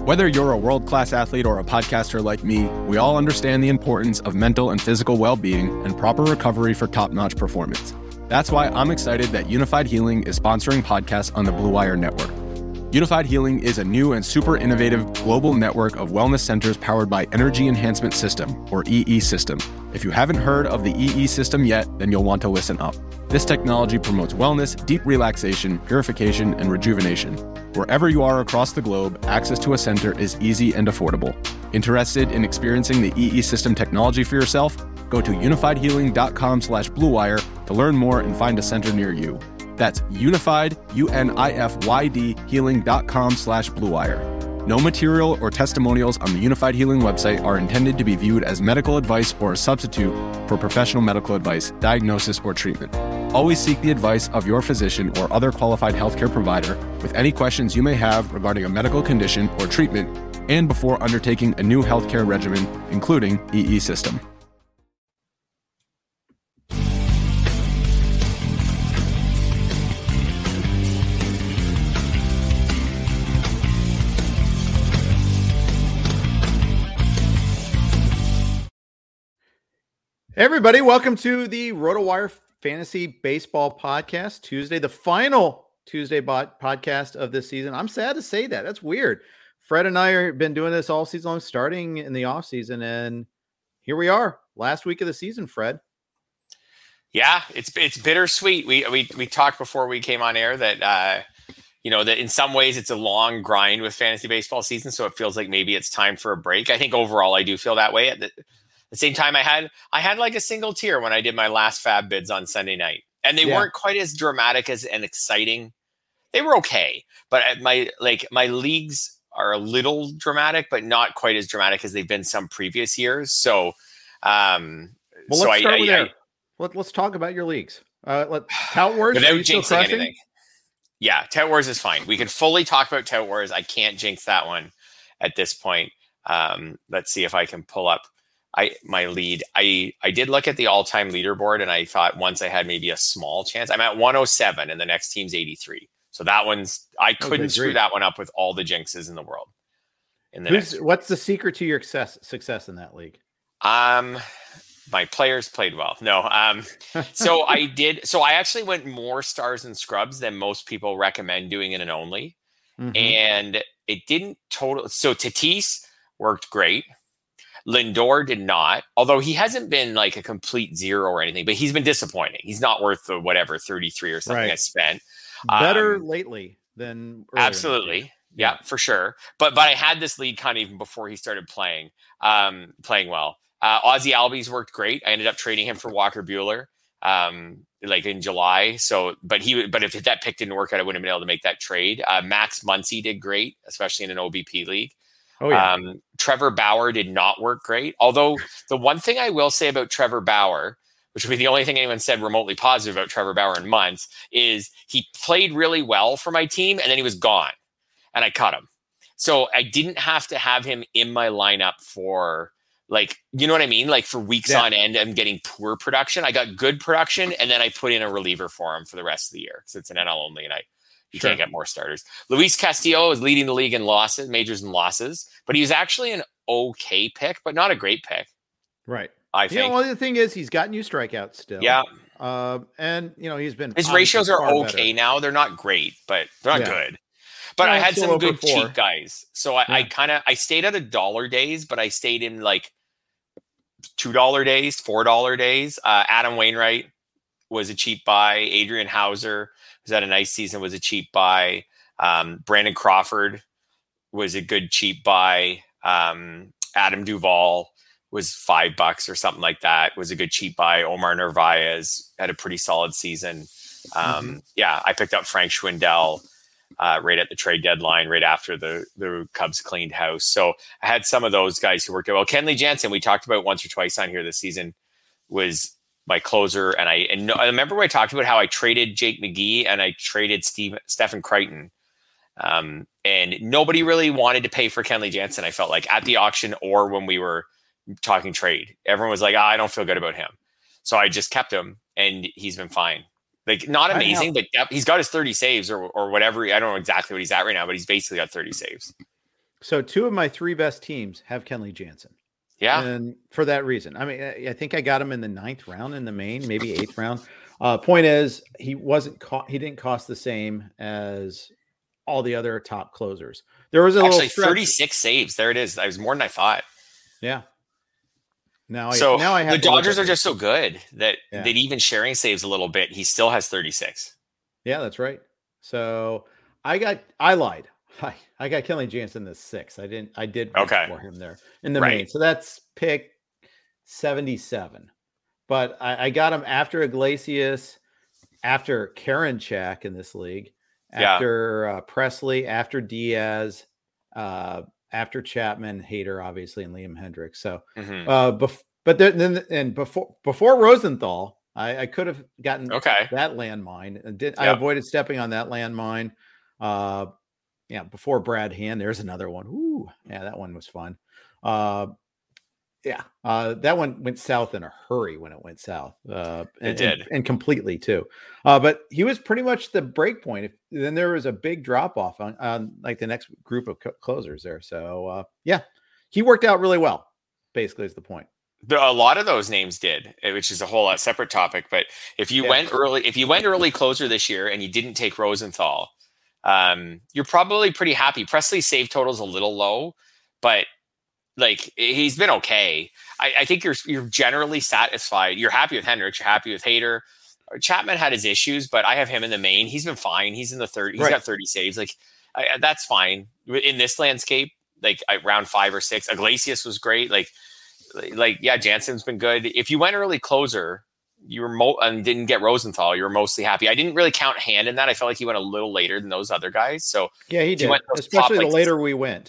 Whether you're a world-class athlete or a podcaster like me, we all understand the importance of mental and physical well-being and proper recovery for top-notch performance. That's why I'm excited that Unified Healing is sponsoring podcasts on the Blue Wire Network. Unified Healing is a new and super innovative global network of wellness centers powered by Energy Enhancement System, or EE System. If you haven't heard of the EE System yet, then you'll want to listen up. This technology promotes wellness, deep relaxation, purification, and rejuvenation. Wherever you are across the globe, access to a center is easy and affordable. Interested in experiencing the EE System technology for yourself? Go to unifiedhealing.com/bluewire to learn more and find a center near you. That's unified, UNIFYD, healing.com/bluewire. No material or testimonials on the Unified Healing website are intended to be viewed as medical advice or a substitute for professional medical advice, diagnosis, or treatment. Always seek the advice of your physician or other qualified healthcare provider with any questions you may have regarding a medical condition or treatment and before undertaking a new healthcare regimen, including EE System. Hey everybody, welcome to the RotoWire Fantasy Baseball Podcast, Tuesday, the final Tuesday podcast of this season. I'm sad to say that. That's weird. Fred and I have been doing this all season long, starting in the offseason, and here we are, last week of the season, Fred. Yeah, it's bittersweet. We talked before we came on air that that in some ways it's a long grind with fantasy baseball season, so it feels like maybe it's time for a break. I think overall I do feel that way. At the same time, I had like a single tear when I did my last fab bids on Sunday night, and they weren't quite as dramatic and exciting. They were okay, but my leagues are a little dramatic, but not quite as dramatic as they've been some previous years. So, let's start with there. Let's talk about your leagues. Tout Wars, without jinxing anything. Yeah, Tout Wars is fine. We can fully talk about Tout Wars. I can't jinx that one at this point. Let's see if I can pull up my lead. I did look at the all-time leaderboard, and I thought once I had maybe a small chance. I'm at 107, and the next team's 83. So that one's couldn't screw that one up with all the jinxes in the world. What's the secret to your success in that league? My players played well. No. So I did. So I actually went more stars and scrubs than most people recommend doing in an only. Mm-hmm. And it didn't total. So Tatis worked great. Lindor did not, although he hasn't been like a complete zero or anything, but he's been disappointing. He's not worth the 33 or something I spent. Better lately than earlier. Absolutely. Yeah, for sure. But I had this lead kind of even before he started playing well. Ozzie Albies worked great. I ended up trading him for Walker Buehler like in July. So, but if that pick didn't work out, I wouldn't have been able to make that trade. Max Muncy did great, especially in an OBP league. Oh, yeah. Trevor Bauer did not work great. Although the one thing I will say about Trevor Bauer, which would be the only thing anyone said remotely positive about Trevor Bauer in months, is he played really well for my team and then he was gone and I cut him. So I didn't have to have him in my lineup for you know what I mean? Like for weeks on end, I'm getting poor production. I got good production and then I put in a reliever for him for the rest of the year because it's an NL only and you can't get more starters. Luis Castillo is leading the league in losses, majors and losses, but he was actually an okay pick, but not a great pick. Right. I think. Well, the thing is, he's gotten you strikeouts still. Yeah. And he's been. His ratios are okay now. They're not great, but they're not good. But I had some good cheap guys. So I stayed at $1 days, but I stayed in like $2 days, $4 days. Adam Wainwright was a cheap buy. Adrian Hauser who's had a nice season, was a cheap buy. Brandon Crawford was a good cheap buy. Adam Duvall was $5 or something like that. Was a good cheap buy. Omar Narvaez had a pretty solid season. Yeah, I picked up Frank Schwindel right at the trade deadline, right after the Cubs cleaned house. So I had some of those guys who worked out well. Kenley Jansen, we talked about once or twice on here this season, was my closer. And I remember when I talked about how I traded Jake McGee and I traded Stephen Crichton. And nobody really wanted to pay for Kenley Jansen, I felt like, at the auction or when we were talking trade. Everyone was like, I don't feel good about him. So I just kept him and he's been fine. Like, not amazing, but he's got his 30 saves or whatever. I don't know exactly what he's at right now, but he's basically got 30 saves. So 2 of my 3 best teams have Kenley Jansen. Yeah. And for that reason, I mean, I think I got him in the 9th round in the main, maybe 8th round. Point is, he didn't cost the same as all the other top closers. There was actually 36 saves. There it is. That was more than I thought. Yeah. Now I have the Dodgers are just so good that even sharing saves a little bit, he still has 36. Yeah, that's right. So I lied. I got Kenley Jansen the 6th. I did for him there in the main. So that's pick 77. But I got him after Iglesias, after Karinchak in this league, after Presley, after Diaz, after Chapman, Hader, obviously, and Liam Hendriks. So, before Rosenthal, I could have gotten that landmine. I avoided stepping on that landmine. Before Brad Hand, there's another one. Ooh, yeah, that one was fun. That one went south in a hurry when it went south. It did, and completely too. But he was pretty much the break point. Then there was a big drop off on like the next group of closers there. So he worked out really well. Basically, is the point. A lot of those names did, which is a whole separate topic. But if you went early closer this year and you didn't take Rosenthal, you're probably pretty happy. Presley's save total is a little low, but like he's been okay. I think you're generally satisfied. You're happy with Hendricks. You're happy with Hader. Chapman had his issues, but I have him in the main. He's been fine. He's in the 30. He's got 30 saves. Like that's fine in this landscape. Like round 5 or 6, Iglesias was great. Like Jansen's been good. If you went early closer, you were and didn't get Rosenthal, you were mostly happy. I didn't really count Hand in that. I felt like he went a little later than those other guys. So yeah, he did. Especially the later we went.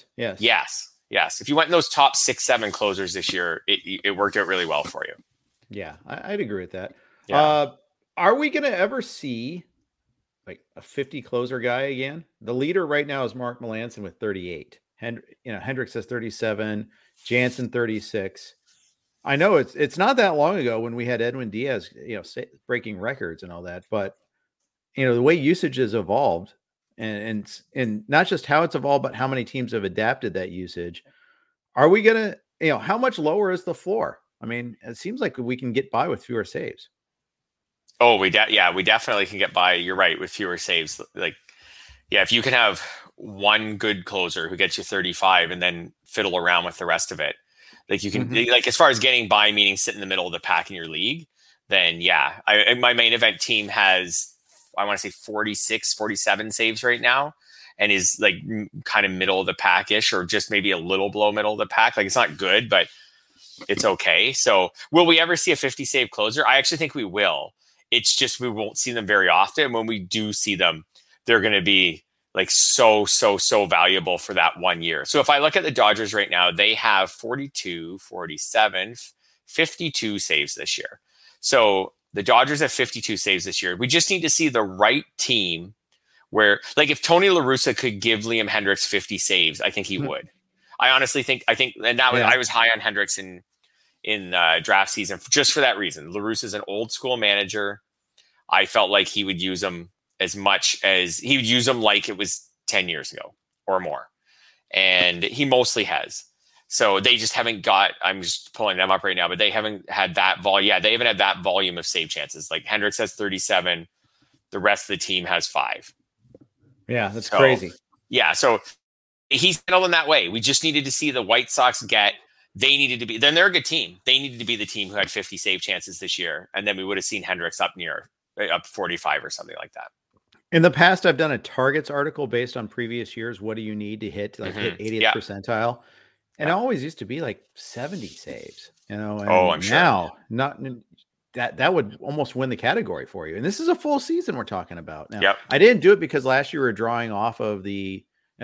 Yes. If you went in those top 6, 7 closers this year, it worked out really well for you. Yeah, I'd agree with that. Yeah. Are we going to ever see like a 50 closer guy again? The leader right now is Mark Melancon with 38. Hendricks has 37, Jansen 36. I know it's not that long ago when we had Edwin Diaz, breaking records and all that, but the way usage has evolved and not just how it's evolved, but how many teams have adapted that usage. Are we going to, how much lower is the floor? I mean, it seems like we can get by with fewer saves. Oh, we definitely can get by. You're right, with fewer saves. If you can have one good closer who gets you 35 and then fiddle around with the rest of it, like you can, like as far as getting by, meaning sit in the middle of the pack in your league, then my main event team has, I want to say 46, 47 saves right now, and is like kind of middle of the pack-ish, or just maybe a little below middle of the pack. Like it's not good, but it's okay. So will we ever see a 50 save closer? I actually think we will. It's just we won't see them very often. When we do see them, they're going to be like so valuable for that 1 year. So if I look at the Dodgers right now, they have 42, 47, 52 saves this year. So the Dodgers have 52 saves this year. We just need to see the right team where, like, if Tony La Russa could give Liam Hendriks 50 saves, I think he would. I honestly think, and that was, I was high on Hendriks in draft season just for that reason. La Russa is an old school manager. I felt like he would use them as much as he would use them like it was 10 years ago or more. And he mostly has. So they just haven't got, I'm just pulling them up right now, but they haven't had that volume. Yeah, they haven't had that volume of save chances. Like Hendricks has 37. The rest of the team has 5. Yeah, that's crazy. Yeah, so he's handling that way. We just needed to see the White Sox then they're a good team. They needed to be the team who had 50 save chances this year. And then we would have seen Hendricks up 45 or something like that. In the past, I've done a targets article based on previous years. What do you need to hit 80th percentile? And it always used to be like 70 saves, And I'm now, that would almost win the category for you. And this is a full season we're talking about. Now, I didn't do it because last year we were drawing off of the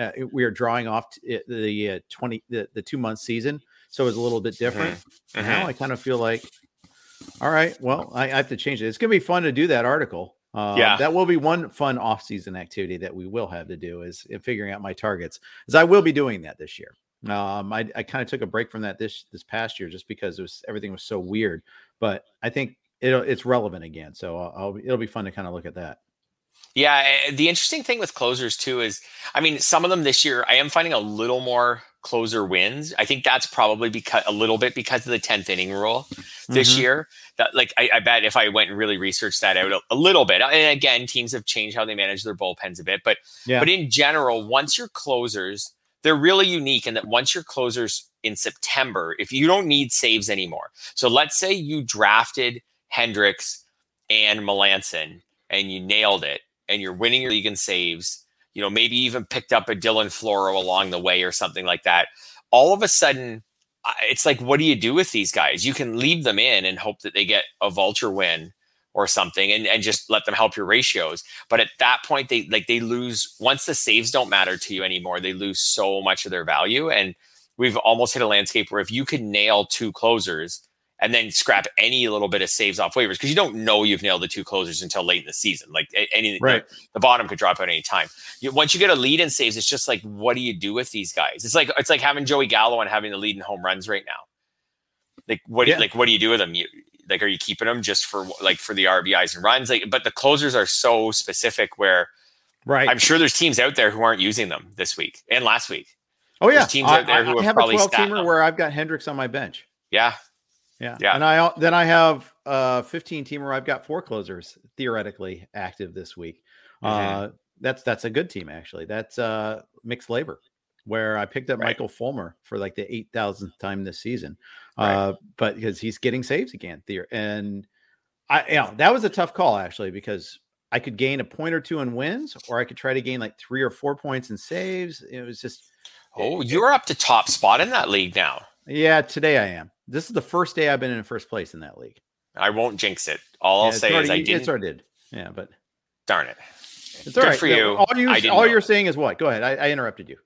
2-month season, so it was a little bit different. Now I kind of feel like, all right, well, I have to change it. It's going to be fun to do that article. That will be one fun off-season activity that we will have to do is figuring out my targets, as I will be doing that this year. I kind of took a break from that this past year just because everything was so weird, but I think it's relevant again. So it'll be fun to kind of look at that. Yeah, the interesting thing with closers too is, I mean, some of them this year, I am finding a little more closer wins. I think that's probably because of the 10th inning rule this year. That like I bet if I went and really researched that out a little bit, and again, teams have changed how they manage their bullpens a bit, but in general, once your closers, they're really unique in that once your closers in September, if you don't need saves anymore. So let's say you drafted Hendricks and Melanson and you nailed it, and you're winning your league in saves, maybe even picked up a Dylan Floro along the way or something like that. All of a sudden, it's like, what do you do with these guys? You can leave them in and hope that they get a vulture win or something and just let them help your ratios. But at that point, they lose. Once the saves don't matter to you anymore, they lose so much of their value. And we've almost hit a landscape where if you could nail 2 closers and then scrap any little bit of saves off waivers, because you don't know you've nailed the 2 closers until late in the season. Like the bottom could drop at any time. Once you get a lead in saves, it's just like, what do you do with these guys? It's like having Joey Gallo and having the lead in home runs right now. Like what do you do with them? Are you keeping them just for the RBIs and runs? But the closers are so specific where I'm sure there's teams out there who aren't using them this week and last week. Oh yeah, there's teams out there who have probably a 12-teamer where I've got Hendricks on my bench. Yeah. And I have a 15-teamer where I've got 4 closers theoretically active this week. That's a good team actually. That's mixed labor, where I picked up Michael Fulmer for like the 8,000th time this season. But because he's getting saves again, and that was a tough call actually, because I could gain a point or 2 in wins, or I could try to gain like 3 or 4 points in saves. It was just, you're up to top spot in that league now. Yeah, today I am. This is the first day I've been in first place in that league. I won't jinx it. All I'll say is I didn't. It's already did. Yeah, but darn it. It's all right. For you. All you're saying is what? Go ahead. I interrupted you.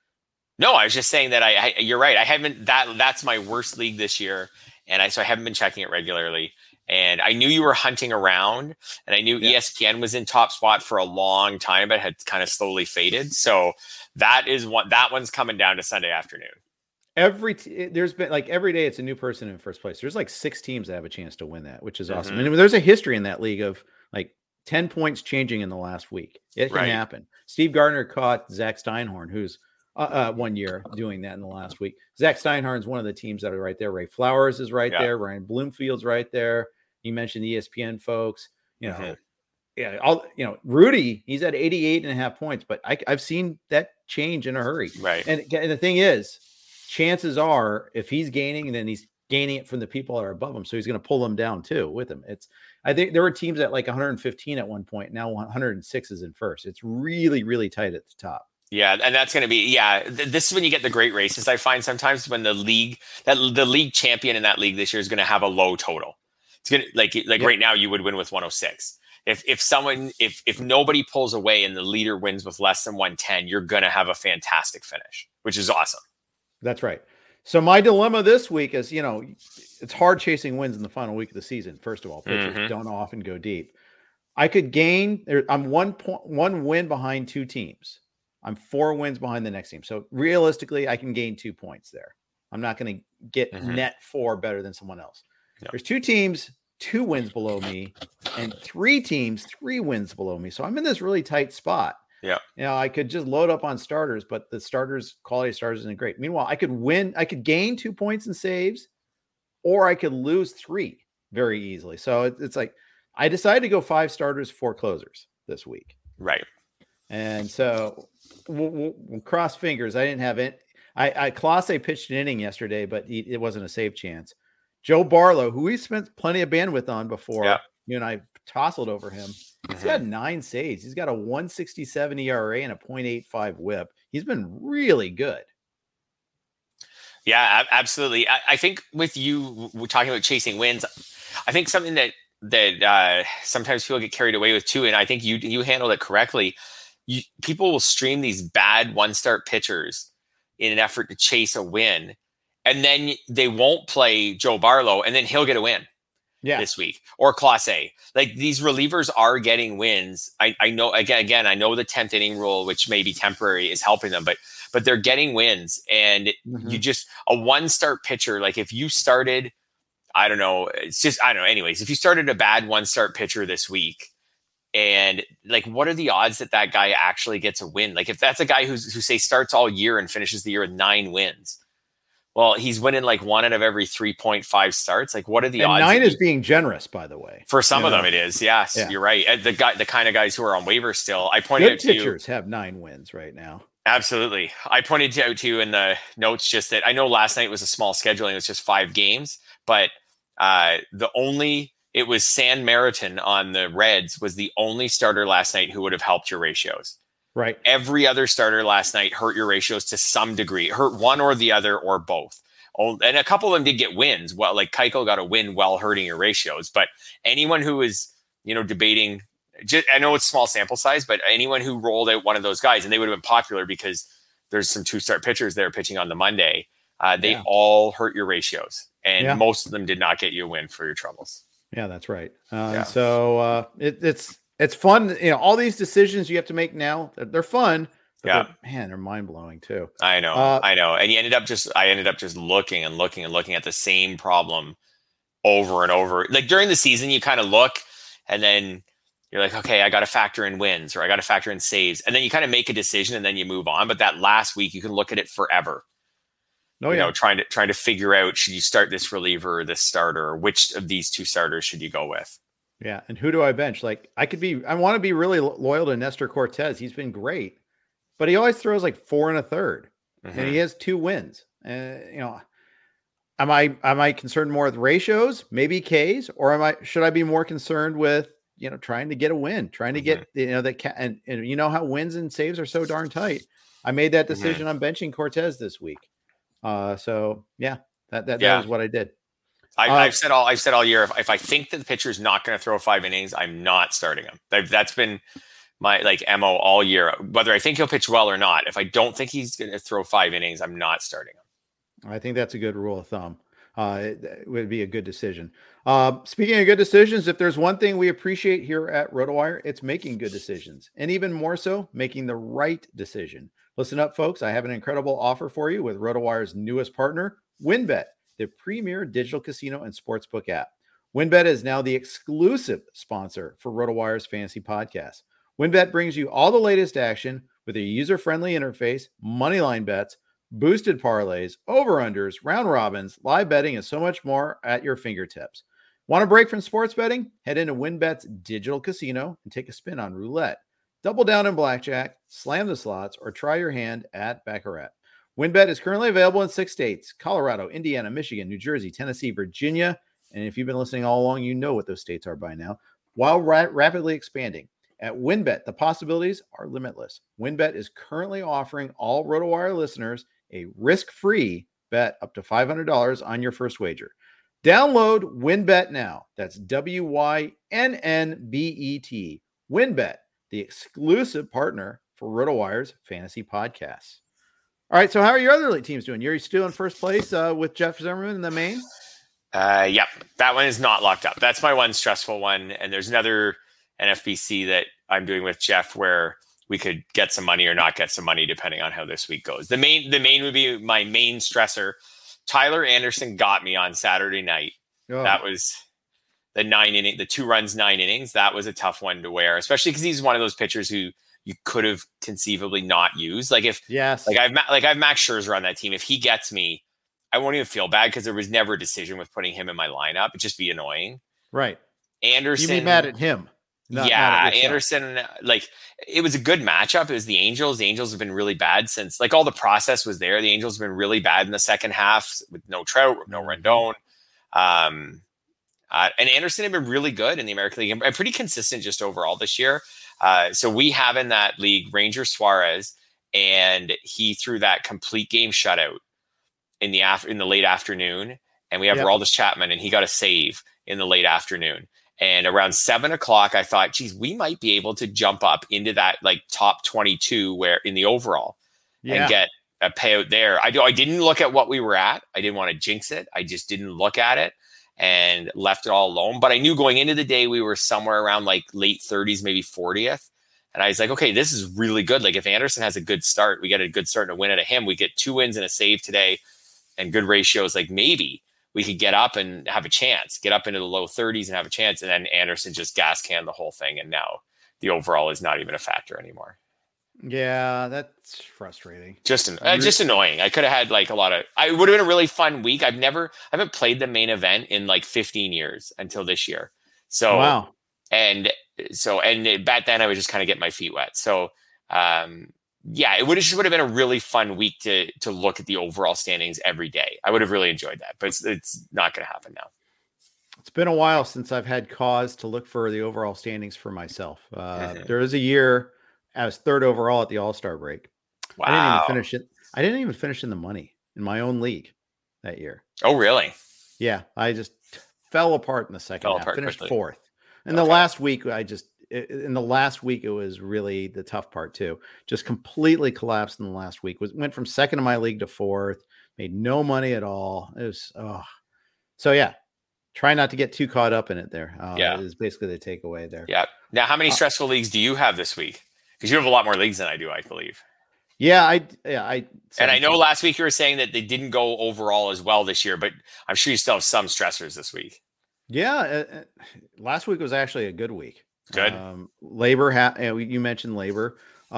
No, I was just saying that you're right. I haven't that's my worst league this year, and so I haven't been checking it regularly. And I knew you were hunting around, and I knew ESPN was in top spot for a long time, but had kind of slowly faded. So that one's coming down to Sunday afternoon. There's been like every day it's a new person in first place. There's like 6 teams that have a chance to win that, which is awesome. And there's a history in that league of like 10 points changing in the last week. It can happen. Steve Gardner caught Zach Steinhorn, who's 1 year doing that in the last week. Zach Steinhorn's one of the teams that are right there. Ray Flowers is right there. Ryan Bloomfield's right there. You mentioned the ESPN folks, Rudy, he's at 88.5 points, but I've seen that change in a hurry. Right. And the thing is, chances are if he's gaining, then he's gaining it from the people that are above him. So he's going to pull them down too with him. I think there were teams at like 115 at one point. Now 106 is in first. It's really, really tight at the top. Yeah. And that's going to be, this is when you get the great races. I find sometimes when the league champion in that league this year is going to have a low total. It's going to right now you would win with 106. If nobody pulls away and the leader wins with less than 110, you're going to have a fantastic finish, which is awesome. That's right. So my dilemma this week is, it's hard chasing wins in the final week of the season. First of all, pitchers don't often go deep. I could gain. I'm 1 win behind 2 teams. I'm 4 wins behind the next team. So realistically, I can gain 2 points there. I'm not going to get net 4 better than someone else. Yep. There's 2 teams, 2 wins below me, and 3 teams, 3 wins below me. So I'm in this really tight spot. Yeah. I could just load up on starters, but the quality of starters isn't great. Meanwhile, I could gain 2 points in saves, or I could lose 3 very easily. So it's like, I decided to go 5 starters, 4 closers this week. Right. And so we'll cross fingers. I didn't have it. Clase pitched an inning yesterday, but it wasn't a save chance. Joe Barlow, who we spent plenty of bandwidth on before, you and I tousled over him. He's got 9 saves. He's got a 1.67 ERA and a 0.85 WHIP. He's been really good. Yeah, absolutely. I think with you, we're talking about chasing wins. I think something that sometimes people get carried away with too, and I think you handled it correctly. People will stream these bad 1-start pitchers in an effort to chase a win, and then they won't play Joe Barlow, and then he'll get a win. This week, or Clase. Like, these relievers are getting wins. I know, again, I know the 10th inning rule, which may be temporary, is helping them, but they're getting wins. And you just, a 1-start pitcher, like if you started, anyways, if you started a bad 1-start pitcher this week, And like, what are the odds that that guy actually gets a win? Like, if that's a guy who say starts all year and finishes the year with 9 wins, well, he's winning like 1 out of every 3.5 starts. Like, what are the odds? 9 is being generous, by the way. For some of them, it is. Yes, you're right. The kind of guys who are on waivers still. I pointed out to you. Pitchers have 9 wins right now. Absolutely. I pointed out to you in the notes just that I know last night was a small scheduling. It was just 5 games, but it was San Maritin on the Reds was the only starter last night who would have helped your ratios. Right. Every other starter last night hurt your ratios to some degree. It hurt one or the other or both. And a couple of them did get wins. Well, like Keuchel got a win while hurting your ratios. But anyone who is, debating, I know it's small sample size, but anyone who rolled out one of those guys, and they would have been popular because there's some 2-start pitchers there pitching on the Monday, they all hurt your ratios. And most of them did not get you a win for your troubles. Yeah, that's right. So it's fun. All these decisions you have to make now, they're fun. But they're mind blowing too. I know. And I ended up just looking at the same problem over and over. Like during the season, you kind of look and then you're like, okay, I got to factor in wins or I got to factor in saves. And then you kind of make a decision and then you move on. But that last week, you can look at it forever. Trying to figure out, should you start this reliever or this starter, or which of these 2 starters should you go with? Yeah. And who do I bench? Like I want to be really loyal to Nestor Cortez. He's been great, but he always throws like 4 1/3 and he has 2 wins. Am I concerned more with ratios, maybe Ks, or should I be more concerned with, trying to get a win, trying to get, and how wins and saves are so darn tight. I made that decision on benching Cortez this week. That is what I did. I've said all year, if I think that the pitcher is not going to throw 5 innings, I'm not starting him. That's been my MO all year, whether I think he'll pitch well or not. If I don't think he's going to throw 5 innings, I'm not starting him. I think that's a good rule of thumb. It would be a good decision. Speaking of good decisions, if there's one thing we appreciate here at RotoWire, it's making good decisions, and even more so, making the right decision. Listen up, folks. I have an incredible offer for you with RotoWire's newest partner, WynnBET, the premier digital casino and sportsbook app. WynnBET is now the exclusive sponsor for RotoWire's fantasy podcast. WynnBET brings you all the latest action with a user-friendly interface, moneyline bets, boosted parlays, over-unders, round robins, live betting, and so much more at your fingertips. Want a break from sports betting? Head into WynnBET's digital casino and take a spin on roulette. Double down in blackjack, slam the slots, or try your hand at Baccarat. WynnBET is currently available in 6 states: Colorado, Indiana, Michigan, New Jersey, Tennessee, Virginia. And if you've been listening all along, you know what those states are by now. While rapidly expanding. At WynnBET, the possibilities are limitless. WynnBET is currently offering all RotoWire listeners a risk-free bet up to $500 on your first wager. Download WynnBET now. That's WYNNBET. WynnBET, the exclusive partner for RotoWire's fantasy podcasts. All right, so how are your other elite teams doing? You're still in first place with Jeff Zimmerman in the main? Yep, that one is not locked up. That's my one stressful one. And there's another NFBC that I'm doing with Jeff where we could get some money or not get some money depending on how this week goes. The main would be my main stressor. Tyler Anderson got me on Saturday night. Oh. That was the 2 runs, 9 innings. That was a tough one to wear, especially because he's one of those pitchers who you could have conceivably not used. I've Max Scherzer on that team. If he gets me, I won't even feel bad because there was never a decision with putting him in my lineup. It'd just be annoying. Right. Anderson. You'd be mad at him. Anderson, it was a good matchup. It was the Angels. The Angels have been really bad since, all the process was there. The Angels have been really bad in the second half with no Trout, no Rendon. And Anderson had been really good in the American League and pretty consistent just overall this year. So we have in that league Ranger Suarez, and he threw that complete game shutout in the late afternoon. And we have Aroldis Chapman, and he got a save in the late afternoon. And around 7:00, I thought, geez, we might be able to jump up into that top 22 where in the overall and get a payout there. I didn't look at what we were at. I didn't want to jinx it. I just didn't look at it and left it all alone. But I knew going into the day, we were somewhere around late 30s, maybe 40th. And I was like, okay, this is really good. If Anderson has a good start, we get a good start and a win out of him. We get 2 wins and a save today and good ratios. Maybe we could get up and have a chance, get up into the low 30s and have a chance. And then Anderson just gas canned the whole thing. And now the overall is not even a factor anymore. Yeah, that's frustrating. Just annoying. I could have had like it would have been a really fun week. I haven't played the main event in like 15 years until this year. So, wow. And back then I would just kind of get my feet wet. So, it would have been a really fun week to look at the overall standings every day. I would have really enjoyed that, but it's not going to happen now. It's been a while since I've had cause to look for the overall standings for myself. There was a year I was third overall at the All-Star break. Wow. I didn't even finish it. I didn't even finish in the money in my own league that year. Oh, really? Yeah. I just fell apart in the second half. Finished quickly. Fourth. And the last week, it was really the tough part too. Just completely collapsed in the last week. Went from second in my league to fourth. Made no money at all. It was so yeah. Try not to get too caught up in it there. Is basically the takeaway there. Yeah. Now, how many stressful leagues do you have this week? Because you have a lot more leagues than I do, I believe. Yeah, and I know last week you were saying that they didn't go overall as well this year, but I'm sure you still have some stressors this week. Yeah, last week was actually a good week. Good. Labor, you mentioned Labor.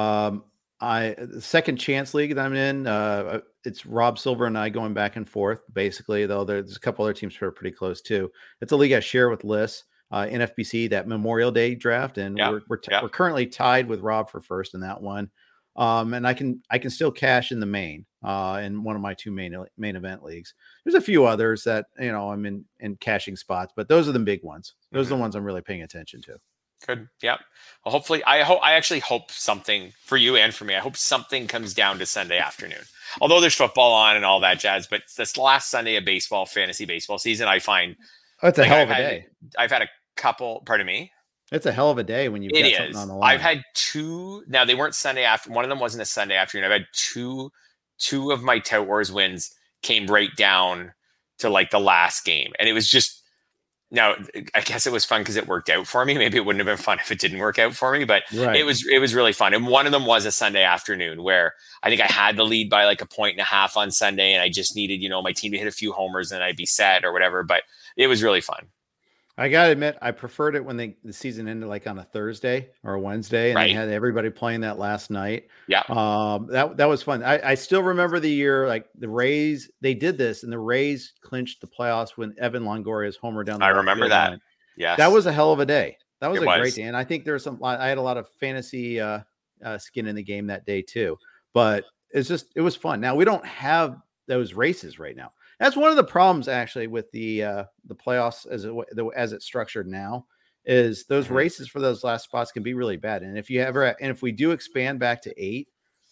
The second chance league that I'm in, it's Rob Silver and I going back and forth, basically, though there's a couple other teams who are pretty close too. It's a league I share with Liz, NFBC, that Memorial Day draft. And we're currently tied with Rob for first in that one. And I can still cash in the main, in one of my two main event leagues. There's a few others that, I'm in cashing spots, but those are the big ones. Those are the ones I'm really paying attention to. Good. Yeah. Well, hopefully I actually hope something for you and for me. I hope something comes down to Sunday afternoon, although there's football on and all that jazz, but this last Sunday of fantasy baseball season, I find it's a hell of a day. I've had a couple, pardon me. It's a hell of a day when you've got something on the line. I've had two. Now they weren't Sunday after. One of them wasn't a Sunday afternoon. I've had two of my Tout Wars wins came right down to like the last game, and it was just. Now, I guess it was fun because it worked out for me. Maybe it wouldn't have been fun if it didn't work out for me, but it was really fun. And one of them was a Sunday afternoon where I think I had the lead by like 1.5 points on Sunday, and I just needed, my team to hit a few homers and I'd be set or whatever. But it was really fun. I gotta admit, I preferred it when the season ended like on a Thursday or a Wednesday, and they had everybody playing that last night. Yeah, that was fun. I still remember the year, like the Rays. They did this, and the Rays clinched the playoffs when Evan Longoria's homer down. I remember that. Yeah, that was a hell of a day. That was great day, and I think there's I had a lot of fantasy skin in the game that day too. But it was fun. Now we don't have those races right now. That's one of the problems actually with the playoffs as it's structured now, is those races for those last spots can be really bad. And if we do expand back to 8,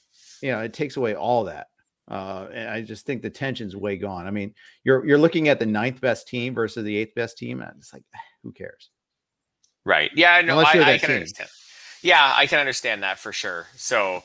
it takes away all that. And I just think the tension's way gone. I mean, you're looking at the 9th best team versus the 8th best team, and it's like, who cares? Right. Yeah, no, I can understand. Yeah, I can understand that for sure. So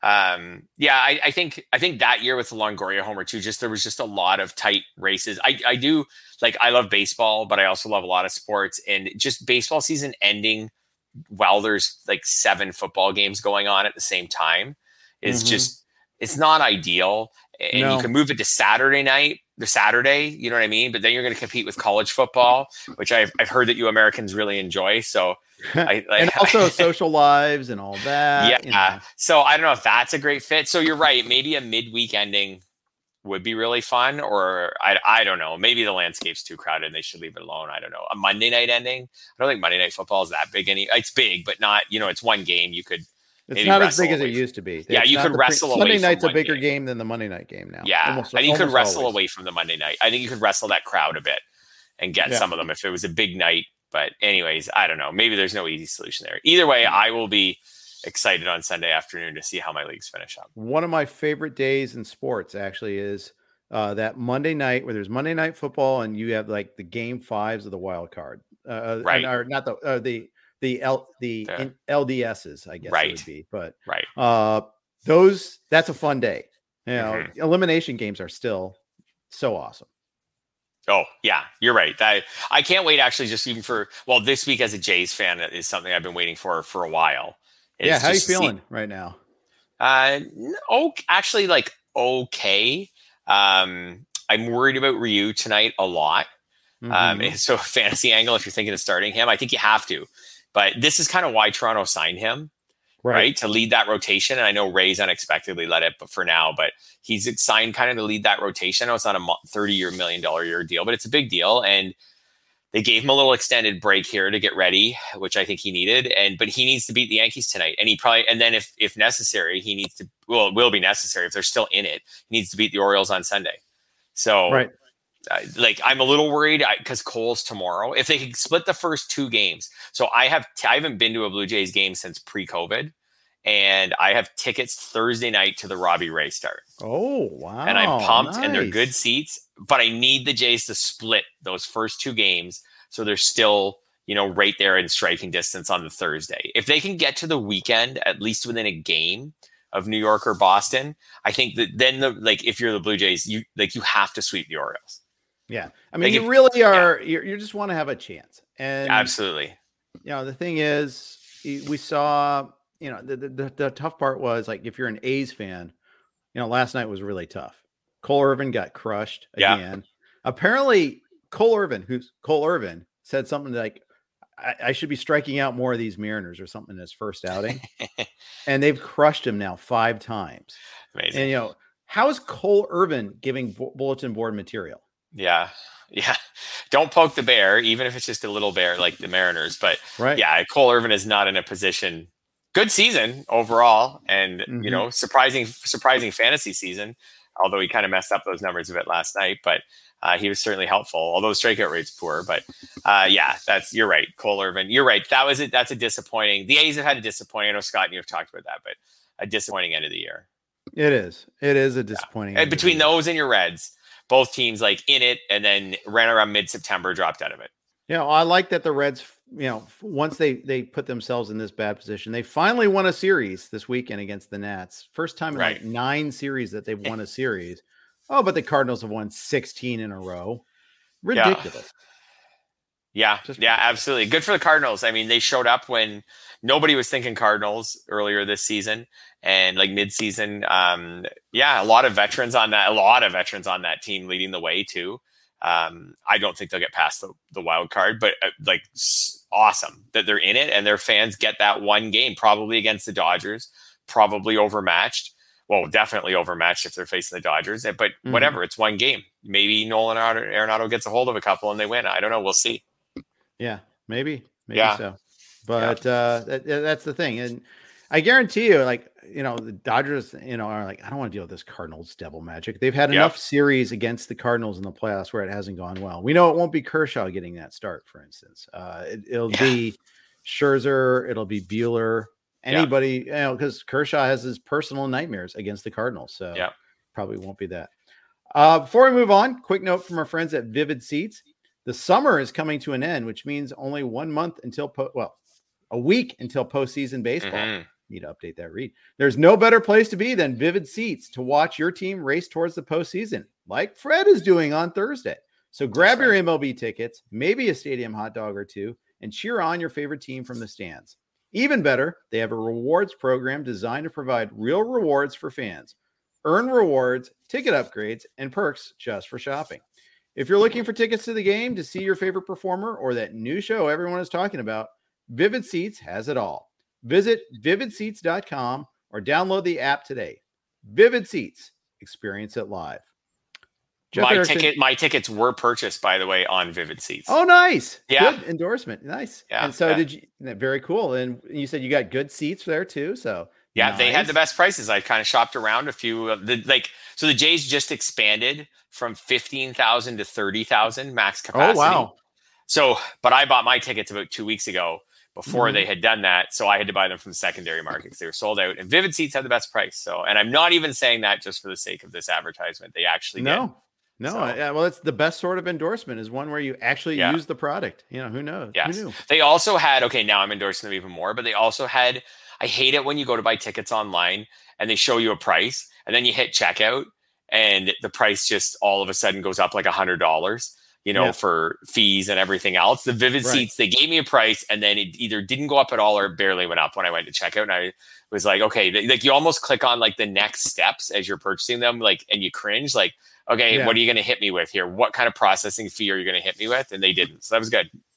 I think that year with the Longoria homer too, there was just a lot of tight races. I do I love baseball, but I also love a lot of sports, and just baseball season ending while there's 7 football games going on at the same time is just, it's not ideal. And you can move it to Saturday, you know what I mean? But then you're going to compete with college football, which I've heard that you Americans really enjoy. So and also social lives and all that. Yeah. So I don't know if that's a great fit. So you're right. Maybe a midweek ending would be really fun, or I don't know. Maybe the landscape's too crowded and they should leave it alone. I don't know. A Monday night ending. I don't think Monday Night Football is that big. It's big, but not, it's one game. You could. It's not as big as it used to be. You could wrestle away. Sunday night's a bigger game than the Monday night game now. Yeah, and you could wrestle away from the Monday night. I think you could wrestle that crowd a bit and get some of them if it was a big night. But anyways, I don't know. Maybe there's no easy solution there. Either way, I will be excited on Sunday afternoon to see how my leagues finish up. One of my favorite days in sports actually is that Monday night where there's Monday Night Football and you have the game 5s of the wild card. Right. Or not the LDSs, I guess it would be, but that's a fun day. Elimination games are still so awesome. Oh yeah, you're right. I can't wait actually, just even this week as a Jays fan, that is something I've been waiting for a while. Yeah. How are you feeling right now? Actually okay. I'm worried about Ryu tonight a lot. So fantasy angle, if you're thinking of starting him, I think you have to. But this is kind of why Toronto signed him, right? To lead that rotation. And I know Ray's unexpectedly let it for now, but he's signed kind of to lead that rotation. I know it's not a $30 million a year deal, but it's a big deal. And they gave him a little extended break here to get ready, which I think he needed. But he needs to beat the Yankees tonight. And then if necessary, he needs to, well, it will be necessary if they're still in it. He needs to beat the Orioles on Sunday. So I'm a little worried because Cole's tomorrow. If they could split the first 2 games. So I haven't been to a Blue Jays game since pre-COVID. And I have tickets Thursday night to the Robbie Ray start. Oh, wow. And I'm pumped, and they're good seats. But I need the Jays to split those first 2 games so they're still, right there in striking distance on the Thursday. If they can get to the weekend, at least within a game of New York or Boston, I think that then if you're the Blue Jays, you have to sweep the Orioles. Yeah. I mean, you really are, you just want to have a chance. And absolutely. The thing is, we saw, the tough part was if you're an A's fan, last night was really tough. Cole Irvin got crushed again. Apparently Cole Irvin said something like, I should be striking out more of these Mariners or something in his first outing. And they've crushed him now 5 times. Amazing. And, how is Cole Irvin giving bulletin board material? Yeah. Don't poke the bear, even if it's just a little bear like the Mariners. But Cole Irvin is not in a position. Good season overall, and surprising fantasy season. Although he kind of messed up those numbers a bit last night, but he was certainly helpful. Although strikeout rate's poor, but you're right, Cole Irvin. You're right. That's a disappointing. The A's have had a disappointing. I know Scott and you have talked about that, but a disappointing end of the year. It is a disappointing. And between those and your Reds, both teams in it, and then ran around mid-September, dropped out of it. I like that the Reds, once they put themselves in this bad position, they finally won a series this weekend against the Nats. First time in 9 series that they've won a series. Oh, but the Cardinals have won 16 in a row. Ridiculous. Yeah, absolutely. Good for the Cardinals. I mean, they showed up when nobody was thinking Cardinals earlier this season and mid-season. A lot of veterans on that team leading the way too. I don't think they'll get past the wild card, but awesome that they're in it and their fans get that one game, probably against the Dodgers, probably overmatched. Well, definitely overmatched if they're facing the Dodgers, but whatever, it's one game. Maybe Nolan Arenado gets a hold of a couple and they win. I don't know. We'll see. Yeah, maybe so. But that's the thing. And I guarantee you, the Dodgers, are I don't want to deal with this Cardinals devil magic. They've had enough series against the Cardinals in the playoffs where it hasn't gone well. We know it won't be Kershaw getting that start, for instance. It'll be Scherzer. It'll be Buehler. Anybody, because Kershaw has his personal nightmares against the Cardinals. So probably won't be that. Before we move on, quick note from our friends at Vivid Seats. The summer is coming to an end, which means only 1 month until a week until postseason baseball. Need to update that read. There's no better place to be than Vivid Seats to watch your team race towards the postseason, like Fred is doing on Thursday. So grab your MLB tickets, maybe a stadium hot dog or 2, and cheer on your favorite team from the stands. Even better, they have a rewards program designed to provide real rewards for fans. Earn rewards, ticket upgrades, and perks just for shopping. If you're looking for tickets to the game to see your favorite performer or that new show everyone is talking about, Vivid Seats has it all. Visit vividseats.com or download the app today. Vivid Seats, experience it live. My tickets were purchased, by the way, on Vivid Seats. Oh, nice. Yeah. Good endorsement. Nice. Yeah. And so did you, very cool. And you said you got good seats there too. So nice. They had the best prices. I kind of shopped around a few of so the Jays just expanded from 15,000 to 30,000 max capacity. Oh, wow. So, but I bought my tickets about 2 weeks ago before they had done that. So I had to buy them from the secondary market because they were sold out, and Vivid Seats had the best price. So, and I'm not even saying that just for the sake of this advertisement. They actually did. Well, it's the best sort of endorsement is one where you actually use the product. Who knows? Yes. Who knew? They also had, now I'm endorsing them even more, but they also had, I hate it when you go to buy tickets online and they show you a price and then you hit checkout and the price just all of a sudden goes up like $100, for fees and everything else. The Vivid Seats, they gave me a price and then it either didn't go up at all or it barely went up when I went to checkout. And I was like, okay, you almost click on the next steps as you're purchasing them, and you cringe, okay, what are you going to hit me with here? What kind of processing fee are you going to hit me with? And they didn't. So that was good.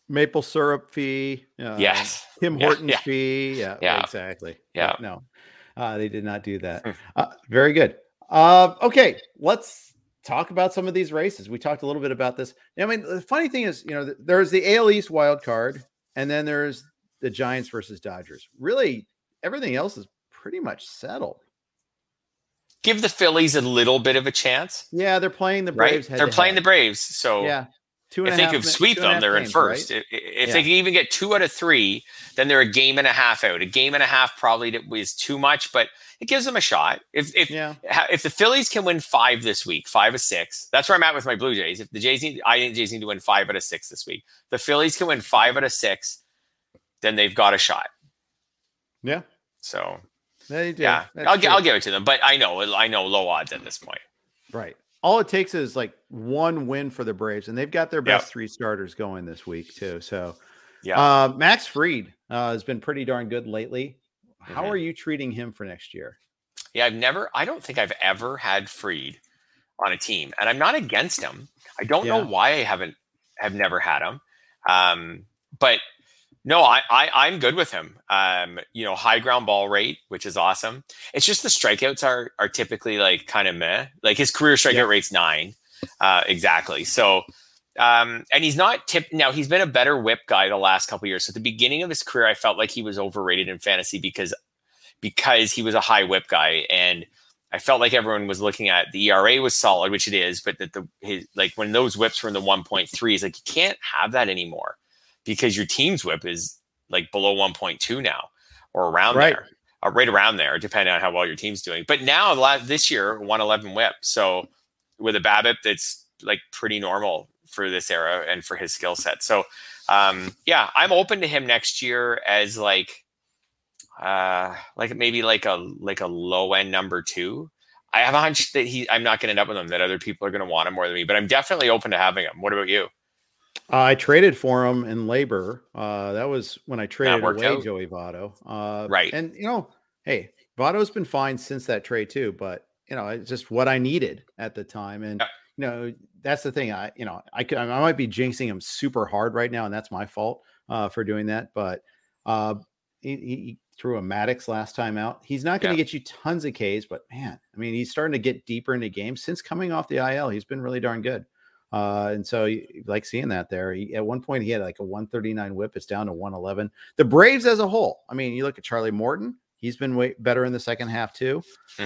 maple syrup fee. Yes. Tim Hortons fee. Yeah, exactly. Yeah. But no, they did not do that. Very good. Okay, let's talk about some of these races. We talked a little bit about this. I mean, the funny thing is, there's the AL East wild card, and then there's the Giants versus Dodgers. Really, everything else is pretty much settled. Give the Phillies a little bit of a chance. Yeah, they're playing the Braves. Right? They're playing the Braves. So yeah. If they could sweep them, they're in first. Right? If they can even get 2 out of 3, then they're a game and a half out. A game and a half probably is too much, but it gives them a shot. If the Phillies can win 5 this week, 5 of 6, that's where I'm at with my Blue Jays. If the Jays I think Jays need to win 5 out of 6 this week. The Phillies can win 5 out of 6, then they've got a shot. Yeah. So they do. Yeah, I'll give it to them, but I know low odds at this point. Right. All it takes is like one win for the Braves, and they've got their best 3 starters going this week too. So, Max Fried has been pretty darn good lately. How are you treating him for next year? Yeah, I don't think I've ever had Fried on a team, and I'm not against him. I don't know why I have never had him, but no, I'm good with him. High ground ball rate, which is awesome. It's just the strikeouts are typically like kind of meh. Like his career strikeout rate's 9, exactly. So, and he's not now. He's been a better whip guy the last couple of years. So at the beginning of his career, I felt like he was overrated in fantasy because he was a high whip guy, and I felt like everyone was looking at the ERA was solid, which it is, but that when those whips were in the 1.3s, like you can't have that anymore. Because your team's whip is like below 1.2 now, or around there, right around there, depending on how well your team's doing. But now this year, 111 whip. So with a BABIP that's like pretty normal for this era and for his skill set. So I'm open to him next year as maybe like a low end number 2. I have a hunch that I'm not going to end up with him, that other people are going to want him more than me, but I'm definitely open to having him. What about you? I traded for him in labor. That was when I traded away Joey Votto. Right. And, hey, Votto's been fine since that trade too, but, it's just what I needed at the time. And, that's the thing. I might be jinxing him super hard right now, and that's my fault for doing that. But he threw a Maddox last time out. He's not going to get you tons of Ks, but man, I mean, he's starting to get deeper into games since coming off the IL. He's been really darn good. And so you like seeing that there. At one point he had like a 139 whip. It's down to 111. The Braves as a whole, I mean, you look at Charlie Morton, he's been way better in the second half too.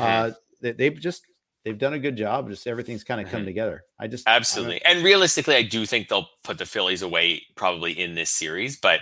They've done a good job. Just everything's kind of come together. Absolutely. And realistically, I do think they'll put the Phillies away probably in this series, but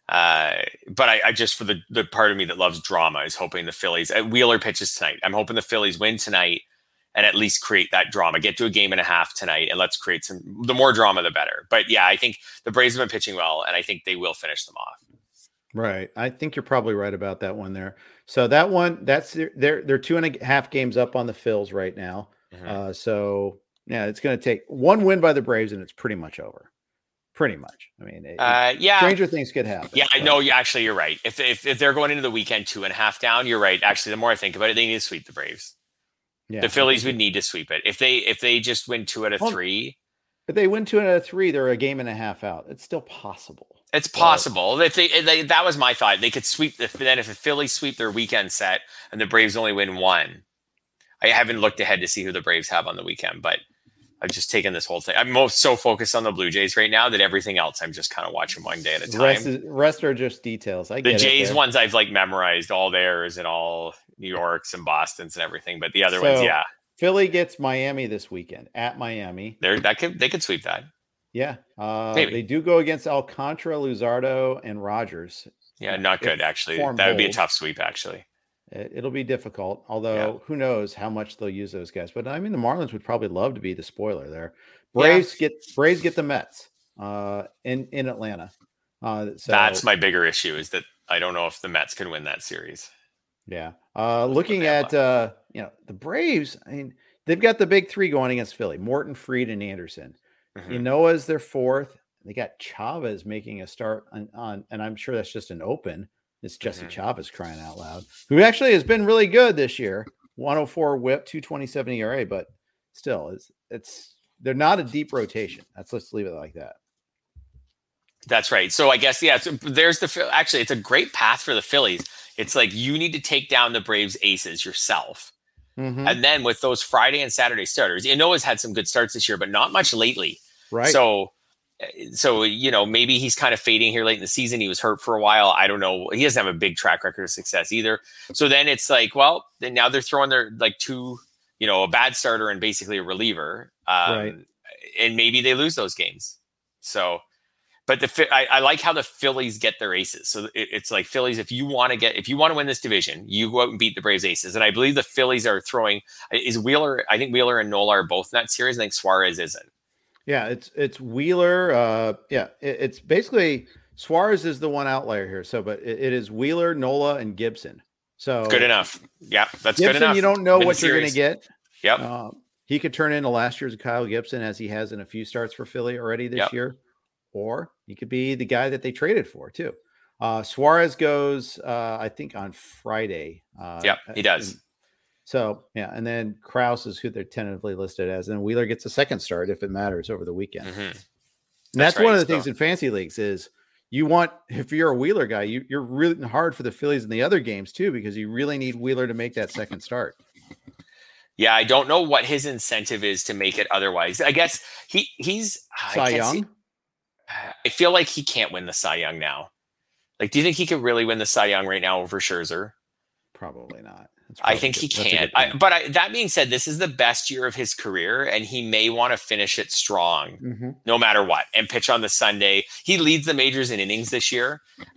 I just, for the part of me that loves drama, is hoping the Phillies, Wheeler pitches tonight. I'm hoping the Phillies win tonight and at least create that drama, get to a game and a half tonight, and let's create the more drama, the better. But yeah, I think the Braves have been pitching well, and I think they will finish them off. Right. I think you're probably right about that one there. So that one, they're 2.5 games up on the Phils right now. So yeah, it's going to take one win by the Braves and it's pretty much over. Pretty much. I mean, stranger things could happen. Yeah, I know. Actually, you're right. If they're going into the weekend 2.5 down, you're right. Actually, the more I think about it, they need to sweep the Braves. Yeah, the Phillies would need to sweep it. If they just win 2 out of 3. If they win 2 out of 3, they're a game and a half out. It's still possible. It's possible. If they that was my thought. They could sweep then if the Phillies sweep their weekend set and the Braves only win 1. I haven't looked ahead to see who the Braves have on the weekend, but I've just taken this whole thing. I'm so focused on the Blue Jays right now that everything else I'm just kind of watching one day at a time. Rest are just details. I get the Jays ones I've memorized all theirs and all New York's and Boston's and everything, but the other ones, yeah. Philly gets Miami this weekend at Miami. They could sweep that. Yeah. They do go against Alcantara, Luzardo, and Rogers. Yeah, not good, actually. That would be a tough sweep, actually. It'll be difficult, although who knows how much they'll use those guys. But I mean, the Marlins would probably love to be the spoiler there. Braves get the Mets in Atlanta. So that's my bigger issue, is that I don't know if the Mets can win that series. Yeah. Looking at the Braves, I mean, they've got the big 3 going against Philly: Morton, Fried, and Anderson. Ynoa's their 4th. They got Chavez making a start on, and I'm sure that's just an open. It's Jesse Chavez, crying out loud, who actually has been really good this year. 104 whip, 227 ERA, but still, they're not a deep rotation. Let's leave it like that. That's right. So I guess, yeah, actually, it's a great path for the Phillies. It's like you need to take down the Braves aces yourself. Mm-hmm. And then with those Friday and Saturday starters, Noah's had some good starts this year, but not much lately. Right. So, maybe he's kind of fading here late in the season. He was hurt for a while. I don't know. He doesn't have a big track record of success either. So then it's like, well, then now they're throwing their like two, a bad starter and basically a reliever. Right. And maybe they lose those games. So, but I like how the Phillies get their aces. So it's like Phillies, if you want to win this division, you go out and beat the Braves aces. And I believe the Phillies are throwing Wheeler. I think Wheeler and Nola are both in that series. I think Suarez isn't. Yeah, it's Wheeler. It's basically Suarez is the one outlier here. So, but it is Wheeler, Nola, and Gibson. So good enough. Yeah, that's Gibson, good enough. You don't know what you're going to get. Yep. He could turn into last year's Kyle Gibson, as he has in a few starts for Philly already this year. Or he could be the guy that they traded for too. Suarez goes, I think, on Friday. He does. And then Krause is who they're tentatively listed as. And Wheeler gets a second start if it matters over the weekend. Mm-hmm. And that's right, one of the things in fantasy leagues is if you're a Wheeler guy, you're really hard for the Phillies in the other games too, because you really need Wheeler to make that second start. Yeah, I don't know what his incentive is to make it otherwise. I guess he's Cy Young. I feel like he can't win the Cy Young now. Like, do you think he could really win the Cy Young right now over Scherzer? Probably not. I think he can. That being said, this is the best year of his career, and he may want to finish it strong, no matter what, and pitch on the Sunday. He leads the majors in innings this year.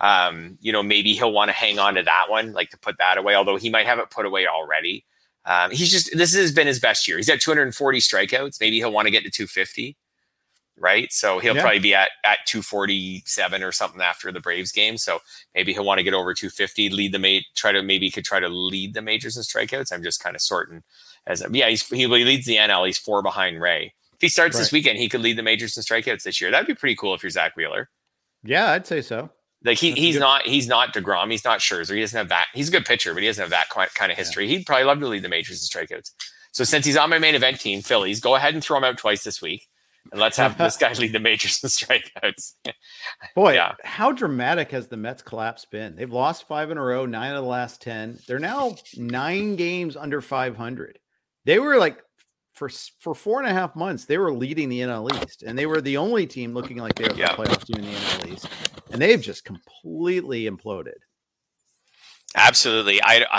Maybe he'll want to hang on to that one, like to put that away, although he might have it put away already. This has been his best year. He's got 240 strikeouts. Maybe he'll want to get to 250. Right. So he'll probably be at 247 or something after the Braves game. So maybe he'll want to get over 250, he could try to lead the majors in strikeouts. I'm just kind of sorting he leads the NL. He's 4 behind Ray. If he starts this weekend, he could lead the majors in strikeouts this year. That'd be pretty cool if you're Zach Wheeler. Yeah, I'd say so. Like he's not DeGrom. He's not Scherzer. He doesn't have that. He's a good pitcher, but he doesn't have that kind of history. He'd probably love to lead the majors in strikeouts. So since he's on my main event team, Phillies, go ahead and throw him out twice this week. And let's have this guy lead the majors in strikeouts. Boy, how dramatic has the Mets collapse been? They've lost 5 in a row, 9 of the last 10. They're now 9 games under 500. They were like, for 4.5 months, they were leading the NL East. And they were the only team looking like they were the playoffs doing the NL East. And they've just completely imploded. Absolutely.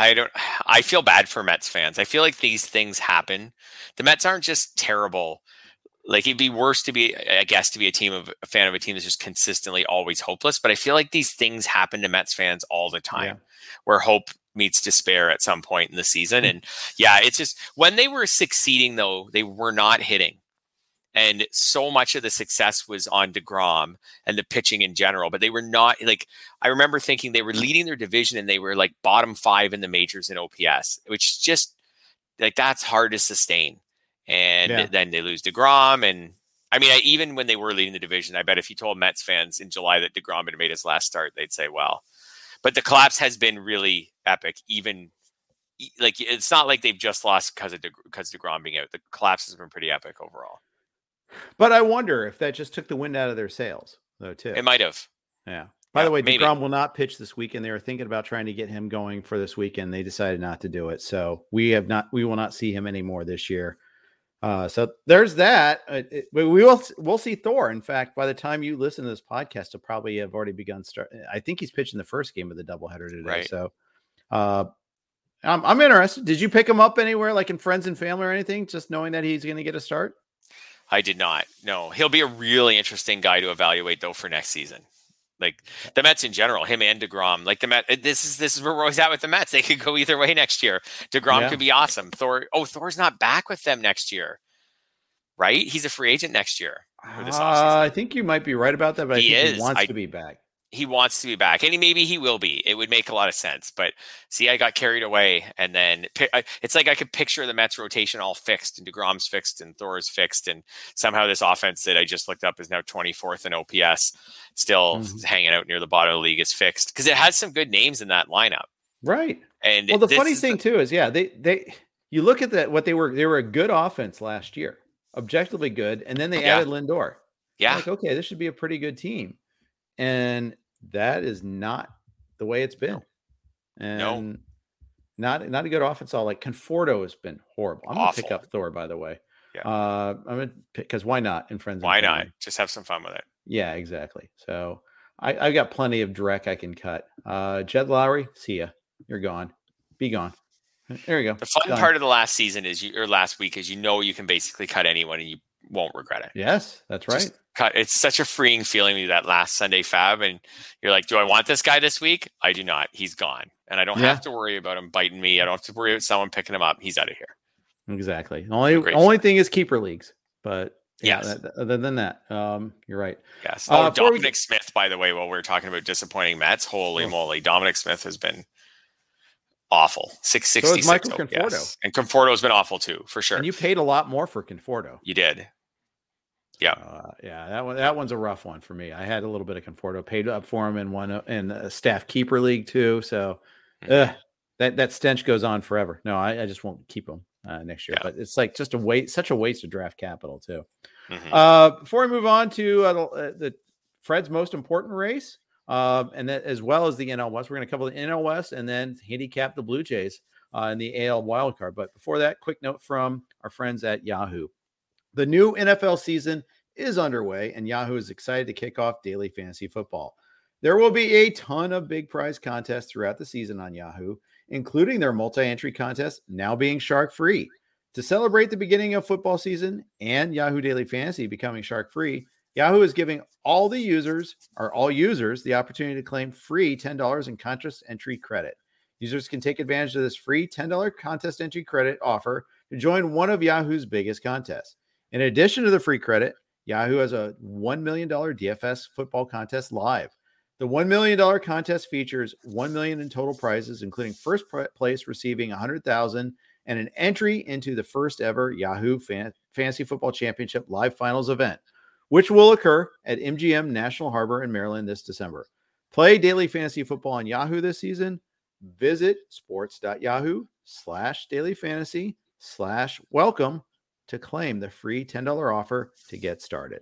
I feel bad for Mets fans. I feel like these things happen. The Mets aren't just terrible. Like, it'd be worse to be a fan of a team that's just consistently always hopeless. But I feel like these things happen to Mets fans all the time, where hope meets despair at some point in the season. And it's just when they were succeeding, though, they were not hitting. And so much of the success was on DeGrom and the pitching in general, but they were not I remember thinking they were leading their division and they were like bottom 5 in the majors in OPS, which is just that's hard to sustain. And then they lose DeGrom. And I mean, even when they were leading the division, I bet if you told Mets fans in July that DeGrom had made his last start, they'd say, well, but the collapse has been really epic. Even it's not like they've just lost because DeGrom being out. The collapse has been pretty epic overall. But I wonder if that just took the wind out of their sails, though, too. It might have. Yeah. By the way, DeGrom will not pitch this weekend. They were thinking about trying to get him going for this weekend. They decided not to do it. So we will not see him anymore this year. So there's that. We'll see Thor. In fact, by the time you listen to this podcast, he'll probably have already begun I think he's pitching the first game of the doubleheader today. Right. So I'm interested. Did you pick him up anywhere, like in friends and family or anything, just knowing that he's going to get a start? I did not. No, he'll be a really interesting guy to evaluate though for next season. Like the Mets in general, him and DeGrom, like the Mets, this is where we're always at with the Mets. They could go either way next year. DeGrom could be awesome. Thor's not back with them next year, right? He's a free agent next year. I think you might be right about that, but he wants to be back. He wants to be back, and maybe he will be. It would make a lot of sense. But see, I got carried away, and then it's like I could picture the Mets rotation all fixed, and DeGrom's fixed, and Thor's fixed, and somehow this offense that I just looked up is now 24th in OPS, still hanging out near the bottom of the league, is fixed because it has some good names in that lineup, right? And the funny thing too is, you look at that, what they were a good offense last year, objectively good, and then they added Lindor. Yeah, okay, this should be a pretty good team. And that is not the way it's been. And not a good offense all. Like Conforto has been horrible. I'm going to pick up Thor, by the way. Yeah. I'm going to pick, because why not in Friends? Why not? Just have some fun with it. Yeah, exactly. So I've got plenty of Drek I can cut. Jed Lowry, see ya. You're gone. Be gone. There you go. The fun part of the last season is last week is you can basically cut anyone and you won't regret it. Yes, that's right. Just cut. It's such a freeing feeling that last Sunday fab, and you're like, do I want this guy this week? I do not. He's gone, and I don't have to worry about him biting me. I don't have to worry about someone picking him up. He's out of here. Exactly. The only thing is keeper leagues, but other than that, you're right. Yes. Oh, Dominic Smith, by the way, while we're talking about disappointing Mets, holy moly, Dominic Smith has been awful. 666. So Michael Conforto. Yes. And Conforto's been awful too, for sure. And you paid a lot more for Conforto. You did. Yeah. That one's a rough one for me. I had a little bit of Conforto, paid up for him in a staff keeper league too. So that stench goes on forever. No, I just won't keep him next year. Yeah. But it's like just such a waste of draft capital too. Mm-hmm. Before we move on to the Fred's most important race, and that as well as the NL West, we're going to cover the NL West and then handicap the Blue Jays in the AL wildcard. But before that, quick note from our friends at Yahoo. The new NFL season is underway, and Yahoo is excited to kick off daily fantasy football. There will be a ton of big prize contests throughout the season on Yahoo, including their multi-entry contest now being shark-free. To celebrate the beginning of football season and Yahoo Daily Fantasy becoming shark-free, Yahoo is giving all users the opportunity to claim free $10 in contest entry credit. Users can take advantage of this free $10 contest entry credit offer to join one of Yahoo's biggest contests. In addition to the free credit, Yahoo has a $1 million DFS football contest live. The $1 million contest features $1 million in total prizes, including first place receiving $100,000 and an entry into the first ever Yahoo Fantasy Football Championship live finals event, which will occur at MGM National Harbor in Maryland this December. Play daily fantasy football on Yahoo this season. Visit sports.yahoo/dailyfantasy/welcome to claim the free $10 offer to get started.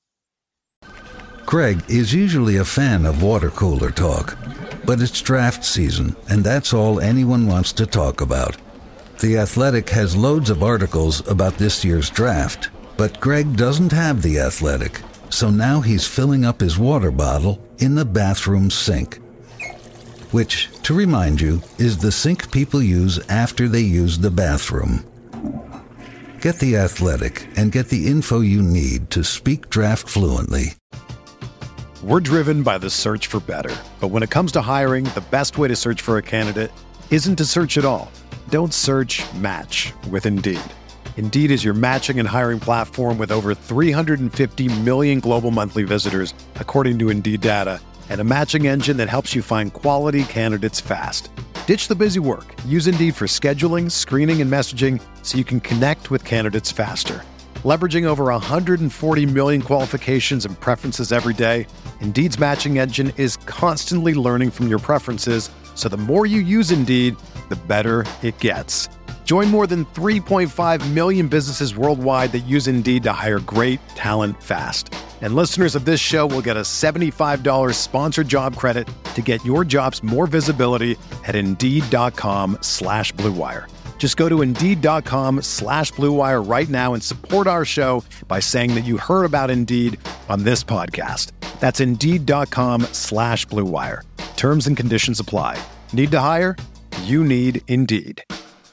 Greg is usually a fan of water cooler talk, but it's draft season, and that's all anyone wants to talk about. The Athletic has loads of articles about this year's draft, but Greg doesn't have The Athletic, so now he's filling up his water bottle in the bathroom sink. Which, to remind you, is the sink people use after they use the bathroom. Get The Athletic and get the info you need to speak draft fluently. We're driven by the search for better. But when it comes to hiring, the best way to search for a candidate isn't to search at all. Don't search, match with Indeed. Indeed is your matching and hiring platform with over 350 million global monthly visitors, according to Indeed data, and a matching engine that helps you find quality candidates fast. Ditch the busy work. Use Indeed for scheduling, screening, and messaging so you can connect with candidates faster. Leveraging over 140 million qualifications and preferences every day, Indeed's matching engine is constantly learning from your preferences, so the more you use Indeed, the better it gets. Join more than 3.5 million businesses worldwide that use Indeed to hire great talent fast. And listeners of this show will get a $75 sponsored job credit to get your jobs more visibility at Indeed.com/Blue Wire. Just go to Indeed.com/Blue Wire right now and support our show by saying that you heard about Indeed on this podcast. That's Indeed.com/Blue Wire. Terms and conditions apply. Need to hire? You need Indeed.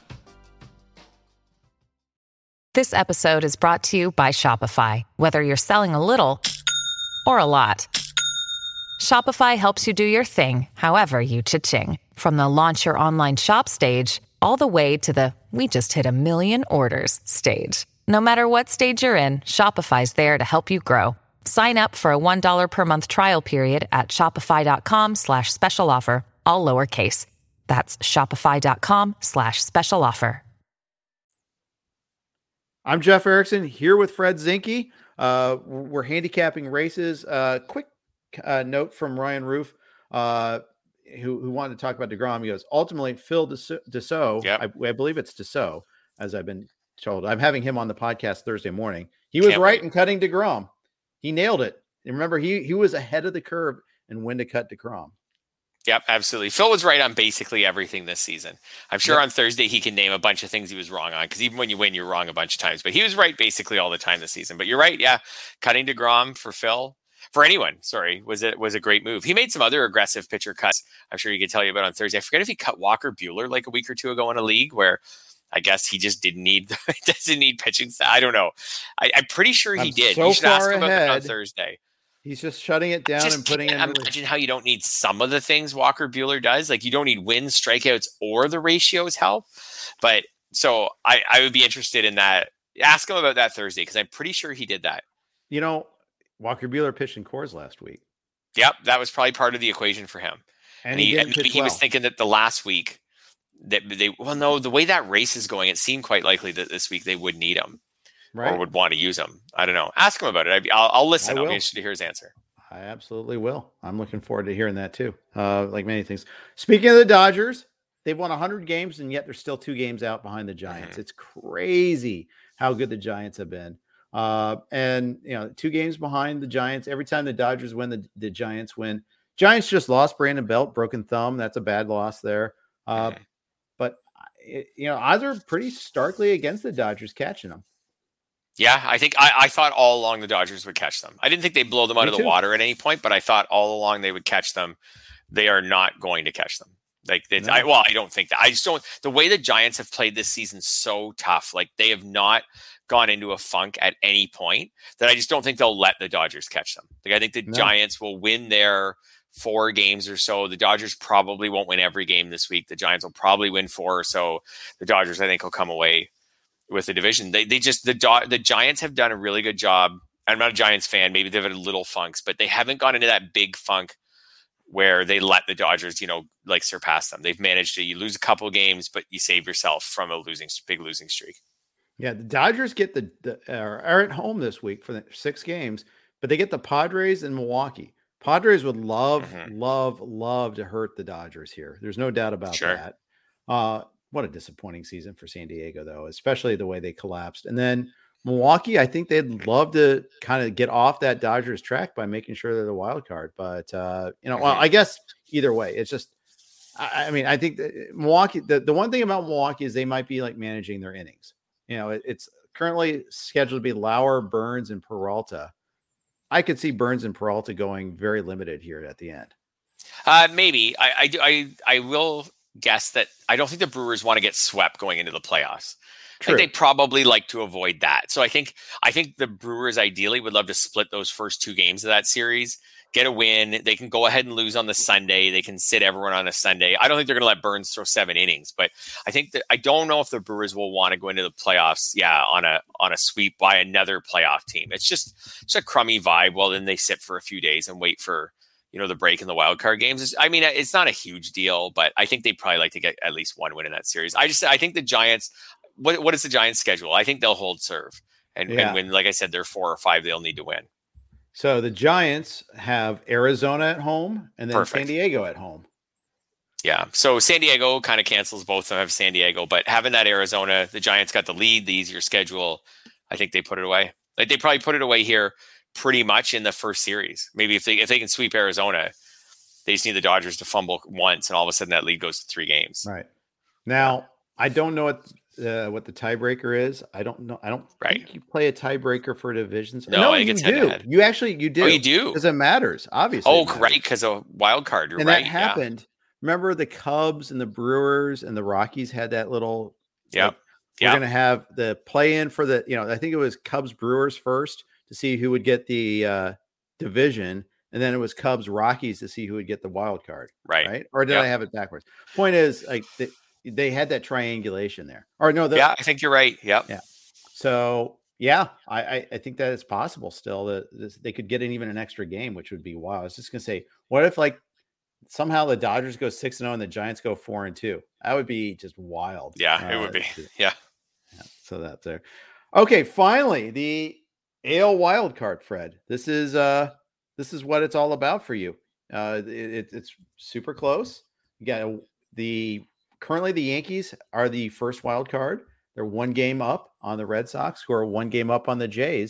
This episode is brought to you by Shopify. Whether you're selling a little or a lot, Shopify helps you do your thing, however you cha-ching. From the launch your online shop stage, all the way to the we just hit 1 million orders stage. No matter what stage you're in, Shopify's there to help you grow. Sign up for a $1 per month trial period at shopify.com/special offer, all lowercase. That's shopify.com/special offer. I'm Jeff Erickson here with Fred Zinke. We're handicapping races. Quick note from Ryan Roof, who wanted to talk about DeGrom. He goes, ultimately, Phil Dussault, yep. I believe it's Dussault, as I've been told. I'm having him on the podcast Thursday morning. He was right in cutting DeGrom. He nailed it. And remember, he was ahead of the curve and when to cut DeGrom. Yep, absolutely. Phil was right on basically everything this season. I'm sure on Thursday he can name a bunch of things he was wrong on, because even when you win, you're wrong a bunch of times. But he was right basically all the time this season. But you're right, yeah. Cutting DeGrom for Phil, for anyone, was a great move. He made some other aggressive pitcher cuts. I'm sure he could tell you about on Thursday. I forget if he cut Walker Buehler like a week or two ago in a league where I guess he just doesn't need pitching. I don't know. I'm pretty sure he did. So you should ask him about ahead. that on Thursday. He's just shutting it down and putting it in. Imagine how you don't need some of the things Walker Buehler does. Like you don't need wins, strikeouts, or the ratios help. But so I would be interested in that. Ask him about that Thursday, because I'm pretty sure he did that. You know, Walker Buehler pitched in Coors last week. Yep, that was probably part of the equation for him. And he was thinking that the last week that the way that race is going, it seemed quite likely that this week they would need him. Right. Or would want to use him. I don't know. Ask him about it. I'll listen. I'll be interested to hear his answer. I absolutely will. I'm looking forward to hearing that too. Like many things. Speaking of the Dodgers, they've won 100 games, and yet they're still 2 games out behind the Giants. It's crazy how good the Giants have been. And 2 games behind the Giants. Every time the Dodgers win, the Giants win. Giants just lost Brandon Belt, broken thumb. That's a bad loss there. But odds are pretty starkly against the Dodgers catching them. Yeah, I think I thought all along the Dodgers would catch them. I didn't think they'd blow them out of the water at any point, but I thought all along they would catch them. They are not going to catch them. I don't think that. I just don't. The way the Giants have played this season so tough. Like they have not gone into a funk at any point, that I just don't think they'll let the Dodgers catch them. Like I think the Giants will win their 4 games or so. The Dodgers probably won't win every game this week. The Giants will probably win 4 or so. The Dodgers, I think, will come away with the division. The Giants have done a really good job. I'm not a Giants fan. Maybe they've had little funks, but they haven't gone into that big funk where they let the Dodgers, surpass them. They've managed to, you lose a couple of games, but you save yourself from a big losing streak. Yeah. The Dodgers get are at home this week for the 6 games, but they get the Padres and Milwaukee. Padres would love to hurt the Dodgers here. There's no doubt about that. What a disappointing season for San Diego, though, especially the way they collapsed. And then Milwaukee, I think they'd love to kind of get off that Dodgers track by making sure they're the wild card. But, I guess either way, it's just, I think that Milwaukee, the one thing about Milwaukee is they might be like managing their innings. It's currently scheduled to be Lauer, Burns, and Peralta. I could see Burns and Peralta going very limited here at the end. Maybe. I will guess that I don't think the Brewers want to get swept going into the playoffs. True. I think they probably like to avoid that. So I think the Brewers ideally would love to split those first 2 games of that series, get a win. They can go ahead and lose on the Sunday. They can sit everyone on a Sunday. I don't think they're going to let Burns throw 7 innings, but I don't know if the Brewers will want to go into the playoffs. Yeah. On a sweep by another playoff team. It's just a crummy vibe. Well, then they sit for a few days and wait for, the break in the wild card games. It's not a huge deal, but I think they'd probably like to get at least 1 win in that series. I think the Giants, what is the Giants schedule? I think they'll hold serve and win. Like I said, they're 4 or 5 they'll need to win. So the Giants have Arizona at home and then San Diego at home. Yeah. So San Diego kind of cancels both of them have San Diego, but having that Arizona, the Giants got the lead, the easier schedule. I think they put it away. Like they probably put it away here pretty much in the first series. Maybe if they can sweep Arizona, they just need the Dodgers to fumble once, and all of a sudden that lead goes to 3 games. Right. Now, I don't know what the tiebreaker is. I don't know. I don't think you play a tiebreaker for divisions. No, I think you do. You do. Oh, you do? Because it matters, obviously. Oh, right, because of wild card. You're right. That happened. Yeah. Remember the Cubs and the Brewers and the Rockies had that little. Yeah. We're going to have the play-in for the. I think it was Cubs Brewers first to see who would get the division, and then it was Cubs Rockies to see who would get the wild card. Right. Or did I have it backwards? Point is, like they had that triangulation there. Or no, I think you're right. Yep. Yeah. So I think that it's possible still that they could get even an extra game, which would be wow. I was just gonna say, what if like somehow the Dodgers go 6-0 and the Giants go 4-2? That would be just wild. Yeah, it would be. Yeah. So that's there. Okay, finally the AL wild card, Fred. This is what it's all about for you. It's super close. You got currently the Yankees are the first wild card. They're 1 game up on the Red Sox, who are 1 game up on the Jays.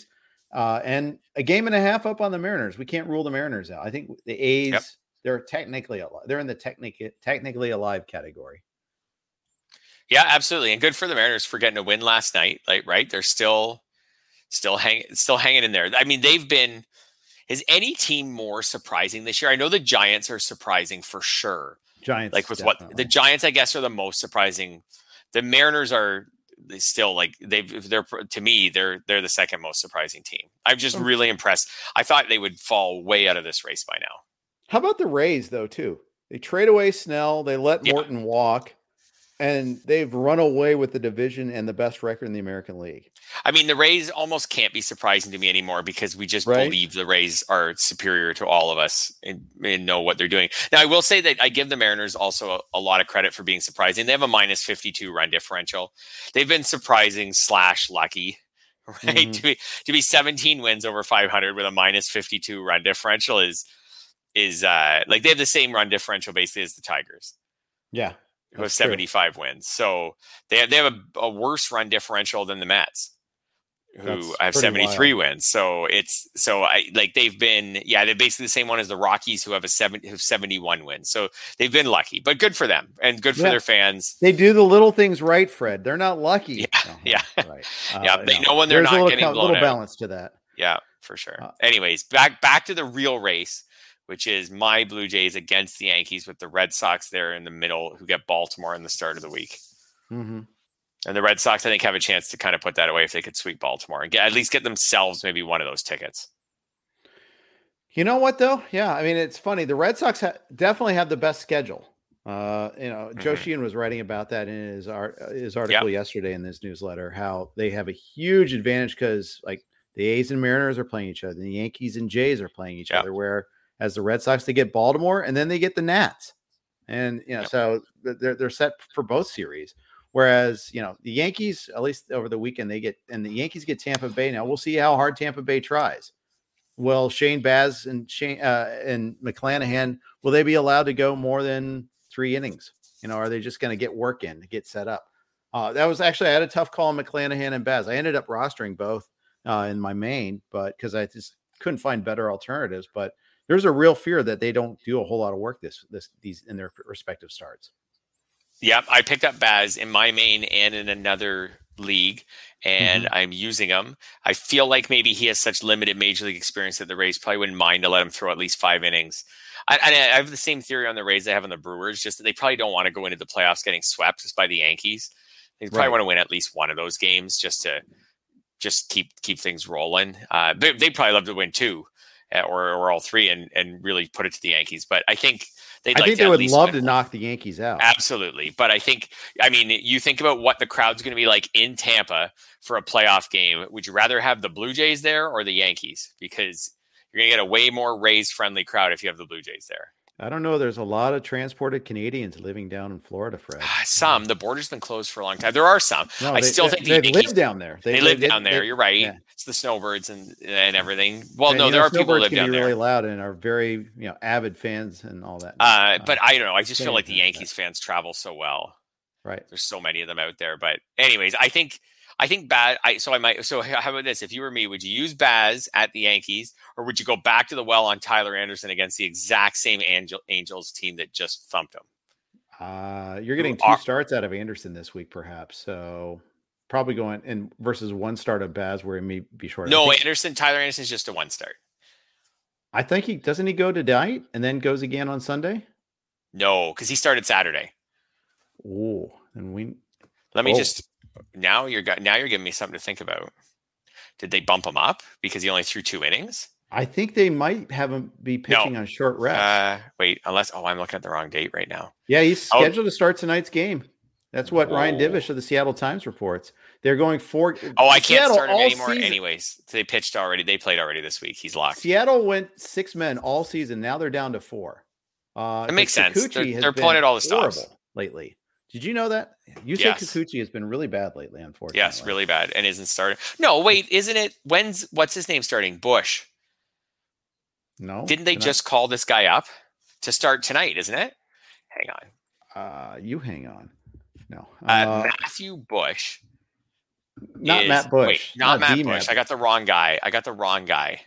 And a game and a half up on the Mariners. We can't rule the Mariners out. I think the A's, they're technically alive. They're in the technically alive category. Yeah, absolutely. And good for the Mariners for getting a win last night. Like, right. They're still hanging in there. I mean, is any team more surprising this year? I know the Giants are surprising for sure. Giants, like with definitely. What the Giants, I guess, are the most surprising. The Mariners are still like they're to me, they're the second most surprising team. I'm just really impressed. I thought they would fall way out of this race by now. How about the Rays though, too? They trade away Snell, they let Morton walk, and they've run away with the division and the best record in the American League. I mean, the Rays almost can't be surprising to me anymore because we just believe the Rays are superior to all of us and know what they're doing. Now, I will say that I give the Mariners also a lot of credit for being surprising. They have a minus 52 run differential. They've been surprising / lucky, right? Mm-hmm. To be 17 wins over 500 with a minus 52 run differential is like they have the same run differential basically as the Tigers. Yeah. Who have 75 wins. So they have a worse run differential than the Mets, who have 73 wins. So they've been, they're basically the same one as the Rockies who have 71 wins. So they've been lucky, but good for them and good for their fans. They do the little things right, Fred. They're not lucky. Right. They know when they're not getting blown out. There's a little balance to that. Yeah, for sure. Anyways, back to the real race, which is my Blue Jays against the Yankees with the Red Sox there in the middle who get Baltimore in the start of the week. Mm-hmm. And the Red Sox, I think, have a chance to kind of put that away if they could sweep Baltimore and at least get themselves maybe one of those tickets. You know what, though? Yeah, I mean, it's funny. The Red Sox definitely have the best schedule. Joe Sheehan was writing about that in his article yesterday in this newsletter, how they have a huge advantage because, like, the A's and Mariners are playing each other. The Yankees and Jays are playing each other, where as the Red Sox, they get Baltimore and then they get the Nats. And, so they're set for both series. Whereas, the Yankees, at least over the weekend, the Yankees get Tampa Bay. Now we'll see how hard Tampa Bay tries. Will Shane Baz and McClanahan, will they be allowed to go more than 3 innings? Are they just going to get work in to get set up? That was actually, I had a tough call on McClanahan and Baz. I ended up rostering both in my main, but because I just couldn't find better alternatives, but there's a real fear that they don't do a whole lot of work these in their respective starts. Yeah, I picked up Baz in my main and in another league, and I'm using him. I feel like maybe he has such limited major league experience that the Rays probably wouldn't mind to let him throw at least 5 innings. I have the same theory on the Rays I have on the Brewers, just that they probably don't want to go into the playoffs getting swept just by the Yankees. They probably want to win at least one of those games just to keep things rolling. They'd probably love to win 2. Or all 3 and really put it to the Yankees. But I think they would love to knock the Yankees out. Absolutely. But you think about what the crowd's going to be like in Tampa for a playoff game. Would you rather have the Blue Jays there or the Yankees? Because you're going to get a way more Rays friendly crowd if you have the Blue Jays there. I don't know. There's a lot of transported Canadians living down in Florida, Fred. Some. The border's been closed for a long time. There are some. No, I still think the Yankees live down there. They live down there. You're right. Yeah. It's the snowbirds and everything. Well, no, there are people who live down there. Really loud and are very avid fans and all that. But I don't know. I just feel like the Yankees fans travel so well. Right. There's so many of them out there. But anyways, I think Baz. So how about this? If you were me, would you use Baz at the Yankees, or would you go back to the well on Tyler Anderson against the exact same Angels team that just thumped him? You're getting 2 starts out of Anderson this week, perhaps. So probably going in versus 1 start of Baz, where he may be short. No, Tyler Anderson is just a 1 start. I think he go tonight and then goes again on Sunday. No, because he started Saturday. Oh, and let me just. Now you're giving me something to think about. Did they bump him up because he only threw 2 innings? I think they might have him be pitching on short rest. Wait, unless I'm looking at the wrong date right now. Yeah, he's scheduled to start tonight's game. That's what Ryan Divish of the Seattle Times reports. They're going 4. I can't start him anymore. Anyways, they pitched already. They played already this week. He's locked. Seattle went 6 men all season. Now they're down to 4. It makes sense. They're pulling at all the stops lately. Did you know that? Yusei Kikuchi has been really bad lately, unfortunately. Yes, really bad, and isn't starting. No, wait, isn't it? What's his name starting? Bush. No. Didn't they just call this guy up to start tonight, isn't it? Hang on. You hang on. No. Matthew Bush. Not Matt Bush. Wait, not Matt Bush. I got the wrong guy.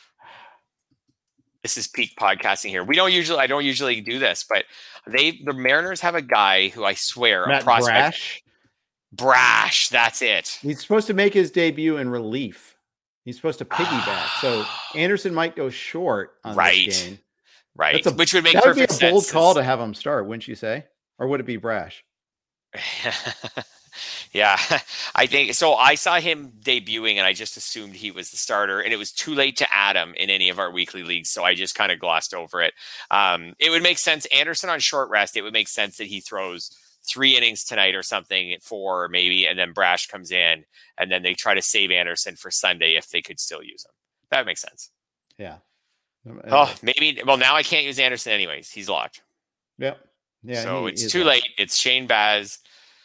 This is peak podcasting here. I don't usually do this, but the Mariners have a guy who I swear, Matt a prospect. Brash, that's it. He's supposed to make his debut in relief. He's supposed to piggyback. So Anderson might go short on this game. Right. Which would make that perfect would be a bold sense. call to have him start, wouldn't you say? Or would it be brash? Yeah, I think so. I saw him debuting and I just assumed he was the starter, and it was too late to add him in any of our weekly leagues. So I just kind of glossed over it. It would make sense. Anderson on short rest. It would make sense that he throws 3 innings tonight or something, 4 maybe, and then Brash comes in, and then they try to save Anderson for Sunday if they could still use him. That would make sense. Yeah. Oh, maybe. Well, now I can't use Anderson anyways. He's locked. Yep. Yeah. So it's too late. It's Shane Baz.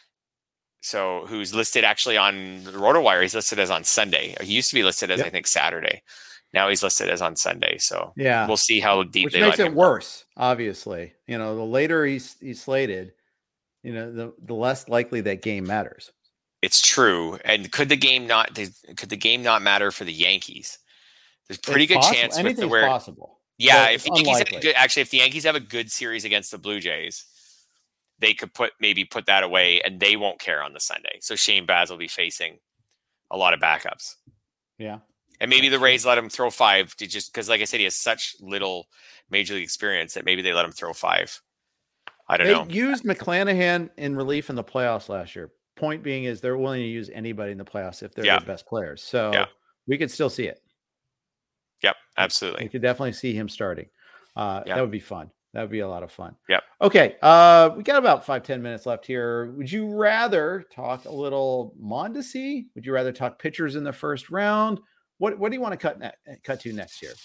So who's listed actually on the RotoWire? He's listed as on Sunday. He used to be listed as I think Saturday. Now he's listed as on Sunday. So yeah, we'll see how deep which they makes let it him worse. Obviously, the later he's slated, the less likely that game matters. It's true. And could the game not matter for the Yankees? There's a pretty good chance with the where possible. Yeah, if the Yankees if the Yankees have a good series against the Blue Jays, they could put that away, and they won't care on the Sunday. So Shane Baz will be facing a lot of backups. Yeah. And maybe the Rays let him throw 5 to just because, like I said, he has such little major league experience that maybe they let him throw 5. I don't know. They used McClanahan in relief in the playoffs last year. Point being is they're willing to use anybody in the playoffs if they're the best players. So we could still see it. Yep, absolutely. We could definitely see him starting. That would be fun. That would be a lot of fun. Yep. Okay. We got about 5-10 minutes left here. Would you rather talk a little Mondesi? Would you rather talk pitchers in the first round? What do you want to cut to next year?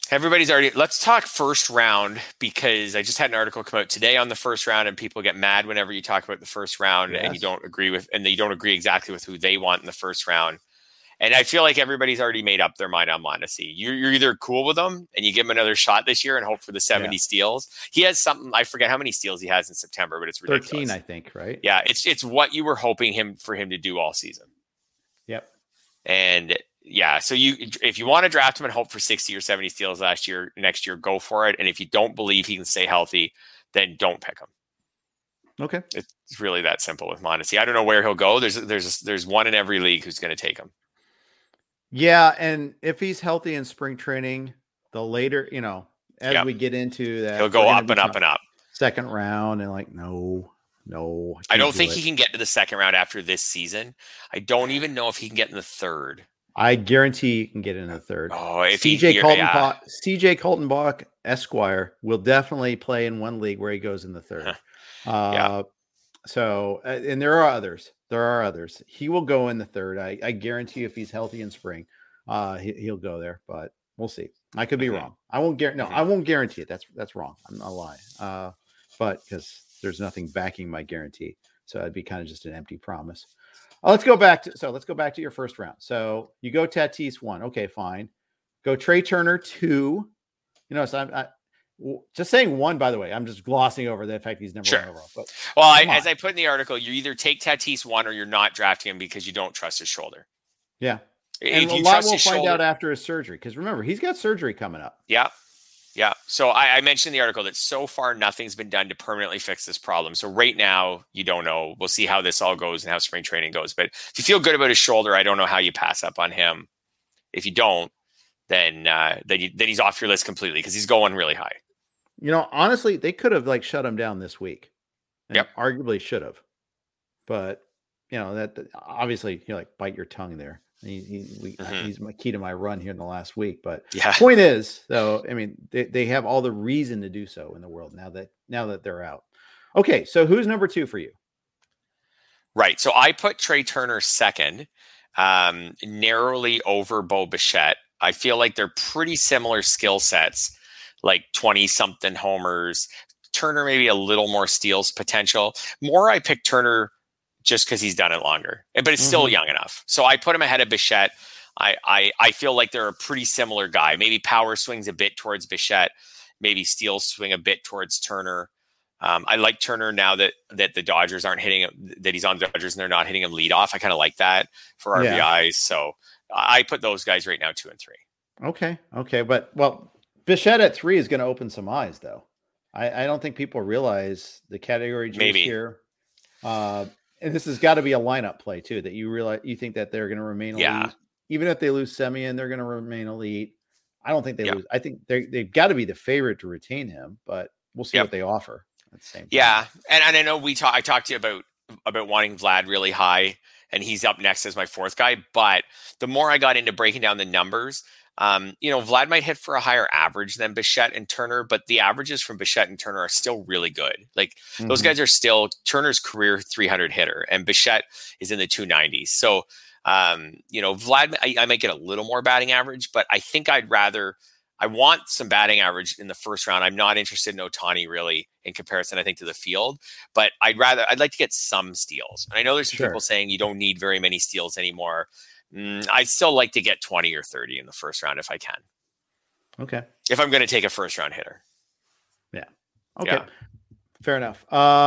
Let's talk first round, because I just had an article come out today on the first round, and people get mad whenever you talk about the first round and you don't agree exactly with who they want in the first round. And I feel like everybody's already made up their mind on Mondesi. You're either cool with him and you give him another shot this year and hope for the 70 steals. He has something, I forget how many steals he has in September, but it's ridiculous. 13, I think, right? Yeah, it's what you were hoping for him to do all season. Yep. And yeah, so if you want to draft him and hope for 60 or 70 steals next year, go for it. And if you don't believe he can stay healthy, then don't pick him. Okay. It's really that simple with Mondesi. I don't know where he'll go. There's one in every league who's going to take him. Yeah, and if he's healthy in spring training, the later, as we get into that, he'll go up and up and up. Second round, and no. I don't think he can get to the second round after this season. I don't even know if he can get in the third. I guarantee he can get in the third. Oh, if CJ Coltenbach, Esquire, will definitely play in one league where he goes in the third. So, and there are others. He will go in the third. I guarantee you, if he's healthy in spring, he'll go there. But we'll see. I could be wrong. I won't guarantee. No, I won't guarantee it. That's wrong. I'm not lying. But because there's nothing backing my guarantee, so it'd be kind of just an empty promise. Let's go back to your first round. So you go Tatis 1. Okay, fine. Go Trey Turner 2. So I'm just saying 1, by the way. I'm just glossing over the fact he's never won overall. But as I put in the article, you either take Tatis 1 or you're not drafting him because you don't trust his shoulder. Yeah. And a lot we'll find out after his surgery, because remember, he's got surgery coming up. Yeah. Yeah. So I mentioned in the article that so far nothing's been done to permanently fix this problem. So right now, you don't know. We'll see how this all goes and how spring training goes. But if you feel good about his shoulder, I don't know how you pass up on him. If you don't, then he's off your list completely, because he's going really high. Honestly, they could have shut him down this week. Yep. Arguably should have. But, that obviously bite your tongue there. He's my key to my run here in the last week. But point is, though, I mean, they have all the reason to do so in the world now that they're out. Okay, so who's number 2 for you? Right. So I put Trey Turner second, narrowly over Bo Bichette. I feel like they're pretty similar skill sets, like 20-something homers. Turner maybe a little more steals potential. I picked Turner just because he's done it longer, but it's still young enough. So I put him ahead of Bichette. I feel like they're a pretty similar guy. Maybe power swings a bit towards Bichette. Maybe steals swing a bit towards Turner. I like Turner now that the Dodgers aren't hitting him, that he's on the Dodgers and they're not hitting him lead off. I kind of like that for RBIs. So I put those guys right now 2 and 3. Okay. But Bichette at 3 is going to open some eyes though. I don't think people realize the category juice here. And this has got to be a lineup play too, that you think that they're going to remain elite. Even if they lose Semien, they're going to remain elite. I don't think they lose. I think they've got to be the favorite to retain him, but we'll see what they offer at the same time. Yeah. And I know I talked to you about wanting Vlad really high, and he's up next as my 4th guy. But the more I got into breaking down the numbers, Vlad might hit for a higher average than Bichette and Turner, but the averages from Bichette and Turner are still really good. Like those guys are still Turner's career 300 hitter, and Bichette is in the 290s. So, Vlad, I might get a little more batting average, but I think I want some batting average in the first round. I'm not interested in Ohtani really in comparison, I think, to the field, but I'd like to get some steals. And I know there's some people saying you don't need very many steals anymore. I'd still like to get 20 or 30 in the first round if I can. Okay. If I'm going to take a first round hitter. Yeah. Okay. Yeah. Fair enough.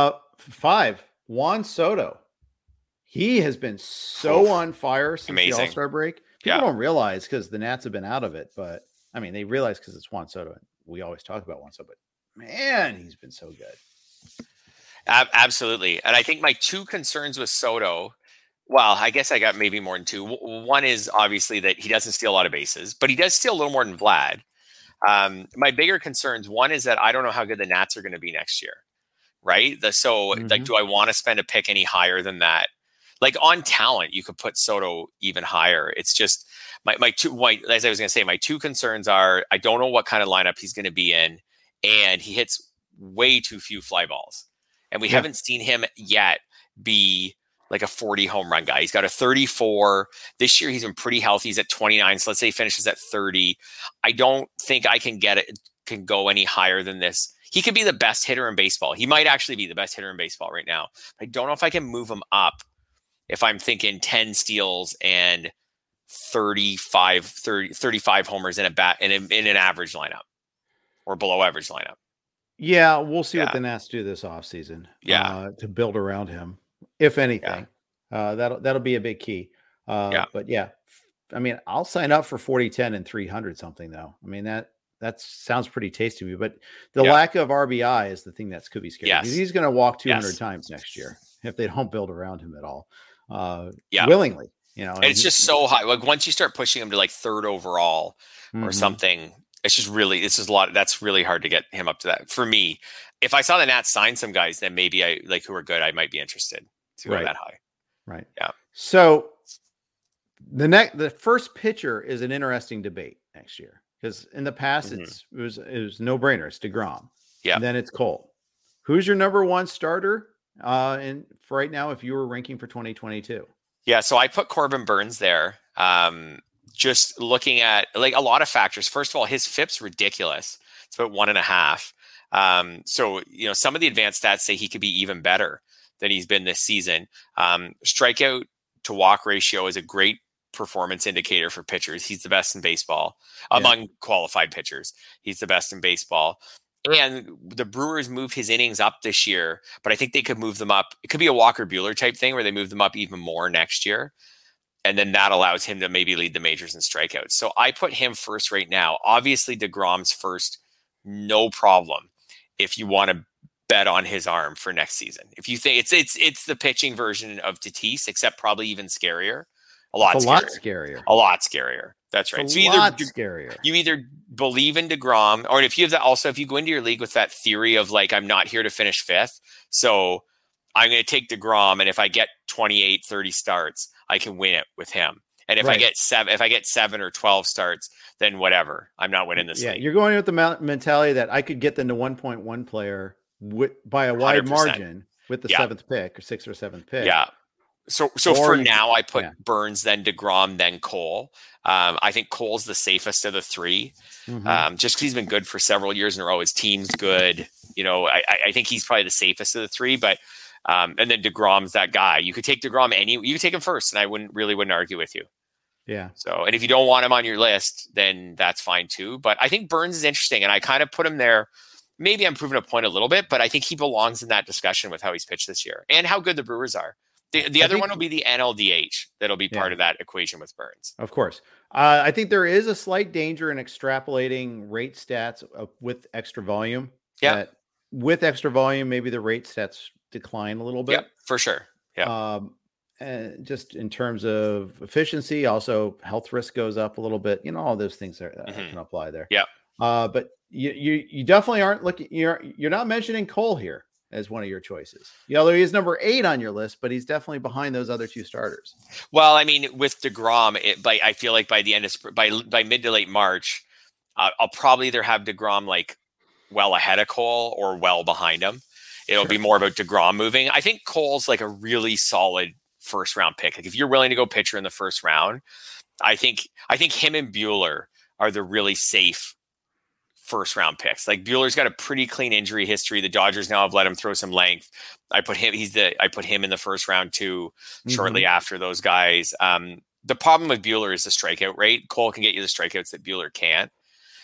5, Juan Soto. He has been so on fire since the All-Star break. People don't realize because the Nats have been out of it, but I mean, they realize because it's Juan Soto. We always talk about Juan Soto, but man, he's been so good. Absolutely. And I think my 2 concerns with Soto, well, I guess I got maybe more than 2. One is obviously that he doesn't steal a lot of bases, but he does steal a little more than Vlad. My bigger concerns, one is that I don't know how good the Nats are going to be next year, right? Like, do I want to spend a pick any higher than that? Like on talent, you could put Soto even higher. It's just as I was going to say, my 2 concerns are I don't know what kind of lineup he's going to be in, and he hits way too few fly balls. And we haven't seen him yet be like a 40 home run guy. He's got a 34. This year he's been pretty healthy. He's at 29. So let's say he finishes at 30. I don't think I can go any higher than this. He could be the best hitter in baseball. He might actually be the best hitter in baseball right now. I don't know if I can move him up if I'm thinking 10 steals and 35 homers in an average lineup or below average lineup. Yeah, we'll see what the Nats do this offseason. To build around him, if anything. That'll be a big key. But I mean, I'll sign up for 40, 10, and 300 something though. I mean, that sounds pretty tasty to me, but the lack of RBI is the thing that could be scary. Yes. He's going to walk 200 times next year if they don't build around him at all. Willingly, and it's just so high. Like once you start pushing him to like 3rd overall or something, it's just a lot. That's really hard to get him up to that. For me, if I saw the Nats sign some guys, then maybe who are good, I might be interested to go that high. Right. Yeah. So the first pitcher is an interesting debate next year because in the past it was no brainer. It's DeGrom. Yeah. And then it's Cole. Who's your number 1 starter? And for right now, if you were ranking for 2022. Yeah. So I put Corbin Burnes there. Just looking at like a lot of factors. First of all, his FIP's ridiculous. It's about 1.5. So, some of the advanced stats say he could be even better than he's been this season. Strikeout to walk ratio is a great performance indicator for pitchers. He's the best in baseball among qualified pitchers. He's the best in baseball. And the Brewers moved his innings up this year, but I think they could move them up. It could be a Walker Buehler type thing where they move them up even more next year. And then that allows him to maybe lead the majors in strikeouts. So I put him first right now. Obviously, DeGrom's first, no problem. If you want to bet on his arm for next season, if you think it's the pitching version of Tatis, except probably even scarier, a lot scarier. That's right. So scarier. You either believe in DeGrom, or if you have that, also if you go into your league with that theory of like I'm not here to finish 5th, so I'm going to take DeGrom, and if I get 28, 30 starts, I can win it with him. And if I get 7 or 12 starts, then whatever. I'm not winning this league. You're going with the mentality that I could get the 1.1 player by a wide 100%. Margin with the 7th pick or 6th or 7th pick. Yeah. So for now, I put Burnes, then DeGrom, then Cole. I think Cole's the safest of the 3, just because he's been good for several years in a row. His team's good. I think he's probably the safest of the 3. But and then DeGrom's that guy. You could take DeGrom you could take him first, and I wouldn't argue with you. Yeah. So, and if you don't want him on your list, then that's fine too. But I think Burnes is interesting, and I kind of put him there maybe I'm proving a point a little bit, but I think he belongs in that discussion with how he's pitched this year and how good the Brewers are. The other one will be the NLDH. That'll be part of that equation with Burns. Of course. I think there is a slight danger in extrapolating rate stats with extra volume. Yeah. With extra volume, maybe the rate stats decline a little bit. Yeah, for sure. Yeah. And just in terms of efficiency, also health risk goes up a little bit. All those things that can apply there. Yeah. But you definitely aren't looking. You're not mentioning Cole here as one of your choices. Although he is number 8 on your list, but he's definitely behind those other 2 starters. Well, I mean, with DeGrom, I feel like by the end of by mid to late March, I'll probably either have DeGrom like well ahead of Cole or well behind him. It'll be more about DeGrom moving. I think Cole's like a really solid first round pick. Like if you're willing to go pitcher in the first round, I think him and Buehler are the really safe first round picks. Like Buehler's got a pretty clean injury history. The Dodgers now have let him throw some length. I put him in the first round too, shortly after those guys. The problem with Buehler is the strikeout rate. Cole can get you the strikeouts that Buehler can't.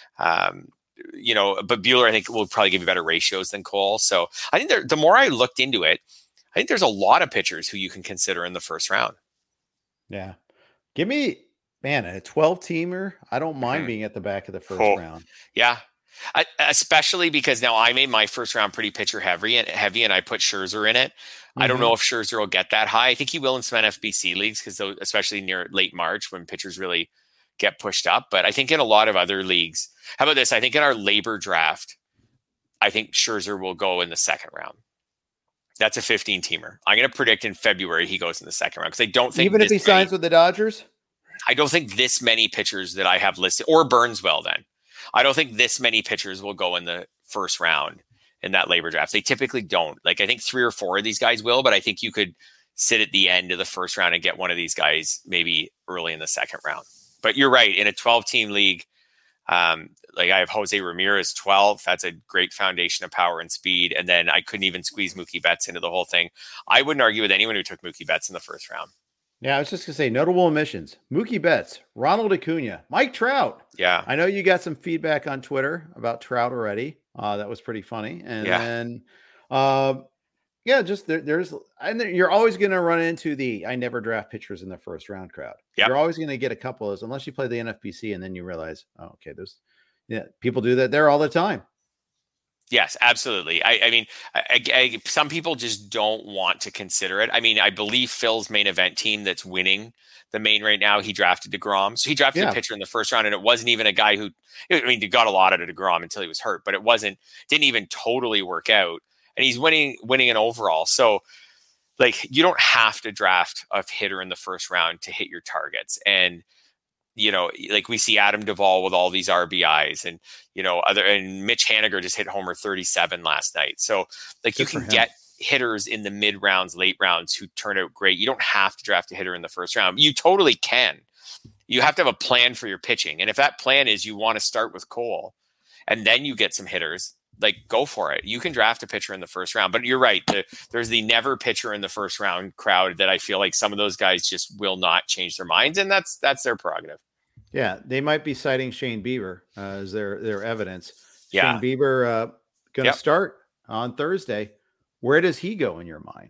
But Buehler, I think, will probably give you better ratios than Cole. So I think the more I looked into it, I think there's a lot of pitchers who you can consider in the first round. Yeah. Give me, man, a 12-teamer. I don't mind being at the back of the first round. Yeah. Especially because now I made my first round pretty pitcher heavy and I put Scherzer in it. I don't know if Scherzer will get that high. I think he will in some NFBC leagues because especially near late March when pitchers really get pushed up. But I think in a lot of other leagues, how about this? I think in our labor draft, I think Scherzer will go in the second round. That's a 15-teamer. I'm going to predict in February he goes in the second round because I don't think even if he signs with the Dodgers, I don't think this many pitchers that I have listed or Burns will then. I don't think this many pitchers will go in the first round in that labor draft. They typically don't. Like I think 3 or 4 of these guys will, but I think you could sit at the end of the first round and get one of these guys maybe early in the second round. But you're right. In a 12-team league, like I have Jose Ramirez 12. That's a great foundation of power and speed. And then I couldn't even squeeze Mookie Betts into the whole thing. I wouldn't argue with anyone who took Mookie Betts in the first round. Yeah, I was just going to say notable omissions. Mookie Betts, Ronald Acuna, Mike Trout. Yeah. I know you got some feedback on Twitter about Trout already. That was pretty funny. And then, just there's, and you're always going to run into I never draft pitchers in the first round crowd. Yep. You're always going to get a couple of those unless you play the NFBC and then you realize, people do that there all the time. Yes, absolutely. I mean, some people just don't want to consider it. I mean, I believe Phil's main event team that's winning the main right now, he drafted DeGrom. So he drafted a pitcher in the first round, and it wasn't even a guy who, he got a lot out of DeGrom until he was hurt, but didn't even totally work out. And he's winning an overall. So like, you don't have to draft a hitter in the first round to hit your targets. And, like we see Adam Duvall with all these RBIs and, and Mitch Haniger just hit homer 37 last night. So like you can get hitters in the mid rounds, late rounds who turn out great. You don't have to draft a hitter in the first round. You totally can. You have to have a plan for your pitching. And if that plan is you want to start with Cole and then you get some hitters, like go for it. You can draft a pitcher in the first round, but you're right. There's the never pitcher in the first round crowd that I feel like some of those guys just will not change their minds. And that's their prerogative. Yeah, they might be citing Shane Bieber as their evidence. Yeah. Shane Bieber going to start on Thursday. Where does he go in your mind?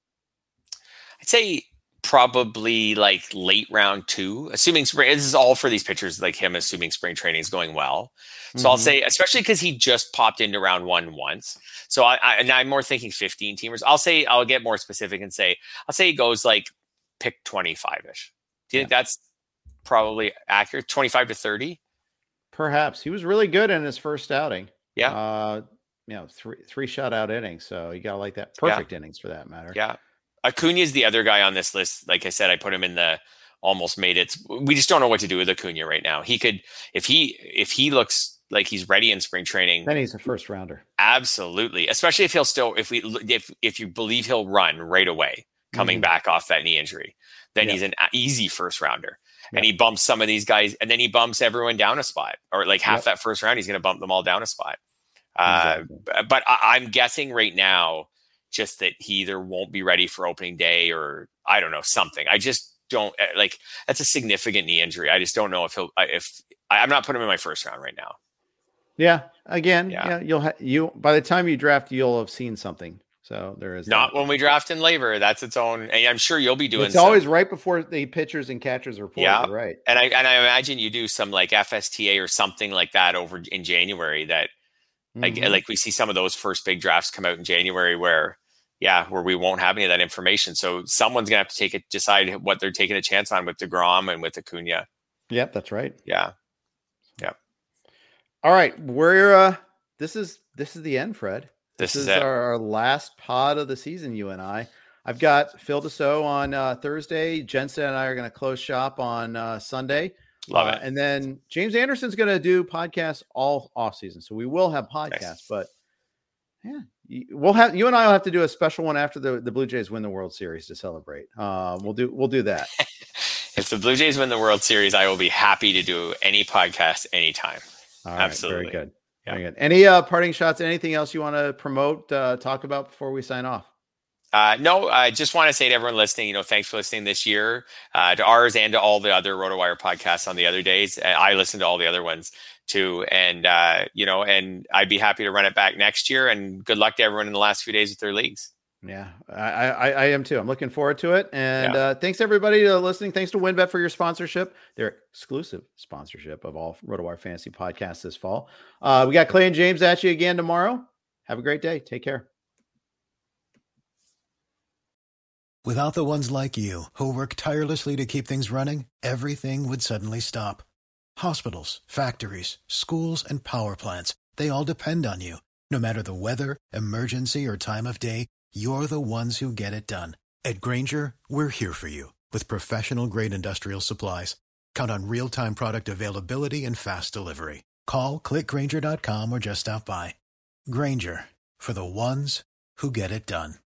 I'd say probably like late round 2, assuming spring. This is all for these pitchers like him, assuming spring training is going well. So I'll say, especially because he just popped into round 1 once. So I'm more thinking 15-teamers. I'll get more specific and say, I'll say he goes like pick 25-ish. Do you think that's probably accurate? 25 to 30? Perhaps. He was really good in his first outing. Yeah. 3 shutout innings. So you got to like that. Perfect innings for that matter. Yeah. Acuna is the other guy on this list. Like I said, I put him in the almost made it. We just don't know what to do with Acuna right now. He could, if he looks like he's ready in spring training, then he's a first rounder. Absolutely. Especially if he'll still, if you believe he'll run right away coming back off that knee injury, then he's an easy first rounder. And he bumps some of these guys, and then he bumps everyone down a spot, or like half that first round, he's going to bump them all down a spot. Exactly. But I'm guessing right now, just that he either won't be ready for opening day, or I don't know, something. I just don't like. That's a significant knee injury. I just don't know if I'm not putting him in my first round right now. Yeah. Again, you'll by the time you draft, you'll have seen something. So there is not when we draft in labor. That's its own. And I'm sure you'll be doing. It's always right before the pitchers and catchers report. Yeah, right. And I imagine you do some like FSTA or something like that over in January. That like we see some of those first big drafts come out in January where we won't have any of that information. So someone's gonna have to decide what they're taking a chance on with DeGrom and with Acuna. Yep, that's right. Yeah. All right, we're this is the end, Fred. This is our last pod of the season. You and I've got Phil Dussault on Thursday. Jensen and I are going to close shop on Sunday. Love it. And then James Anderson's going to do podcasts all off season, so we will have podcasts. Nice. But we'll have you and I will have to do a special one after the Blue Jays win the World Series to celebrate. We'll do that. If the Blue Jays win the World Series, I will be happy to do any podcast anytime. All right, absolutely. Very good. Yeah. Very good. Any parting shots? Anything else you want to promote, talk about before we sign off? No, I just want to say to everyone listening, thanks for listening this year to ours and to all the other RotoWire podcasts on the other days. I listen to all the other ones too. And, and I'd be happy to run it back next year, and good luck to everyone in the last few days with their leagues. Yeah, I am too. I'm looking forward to it. And thanks everybody to listening. Thanks to WynnBET for your sponsorship, their exclusive sponsorship of all RotoWire Fantasy podcasts this fall. We got Clay and James at you again tomorrow. Have a great day. Take care. Without the ones like you who work tirelessly to keep things running, everything would suddenly stop. Hospitals, factories, schools, and power plants, they all depend on you. No matter the weather, emergency, or time of day, you're the ones who get it done. At Grainger, we're here for you with professional-grade industrial supplies. Count on real-time product availability and fast delivery. Call, click Grainger.com, or just stop by. Grainger, for the ones who get it done.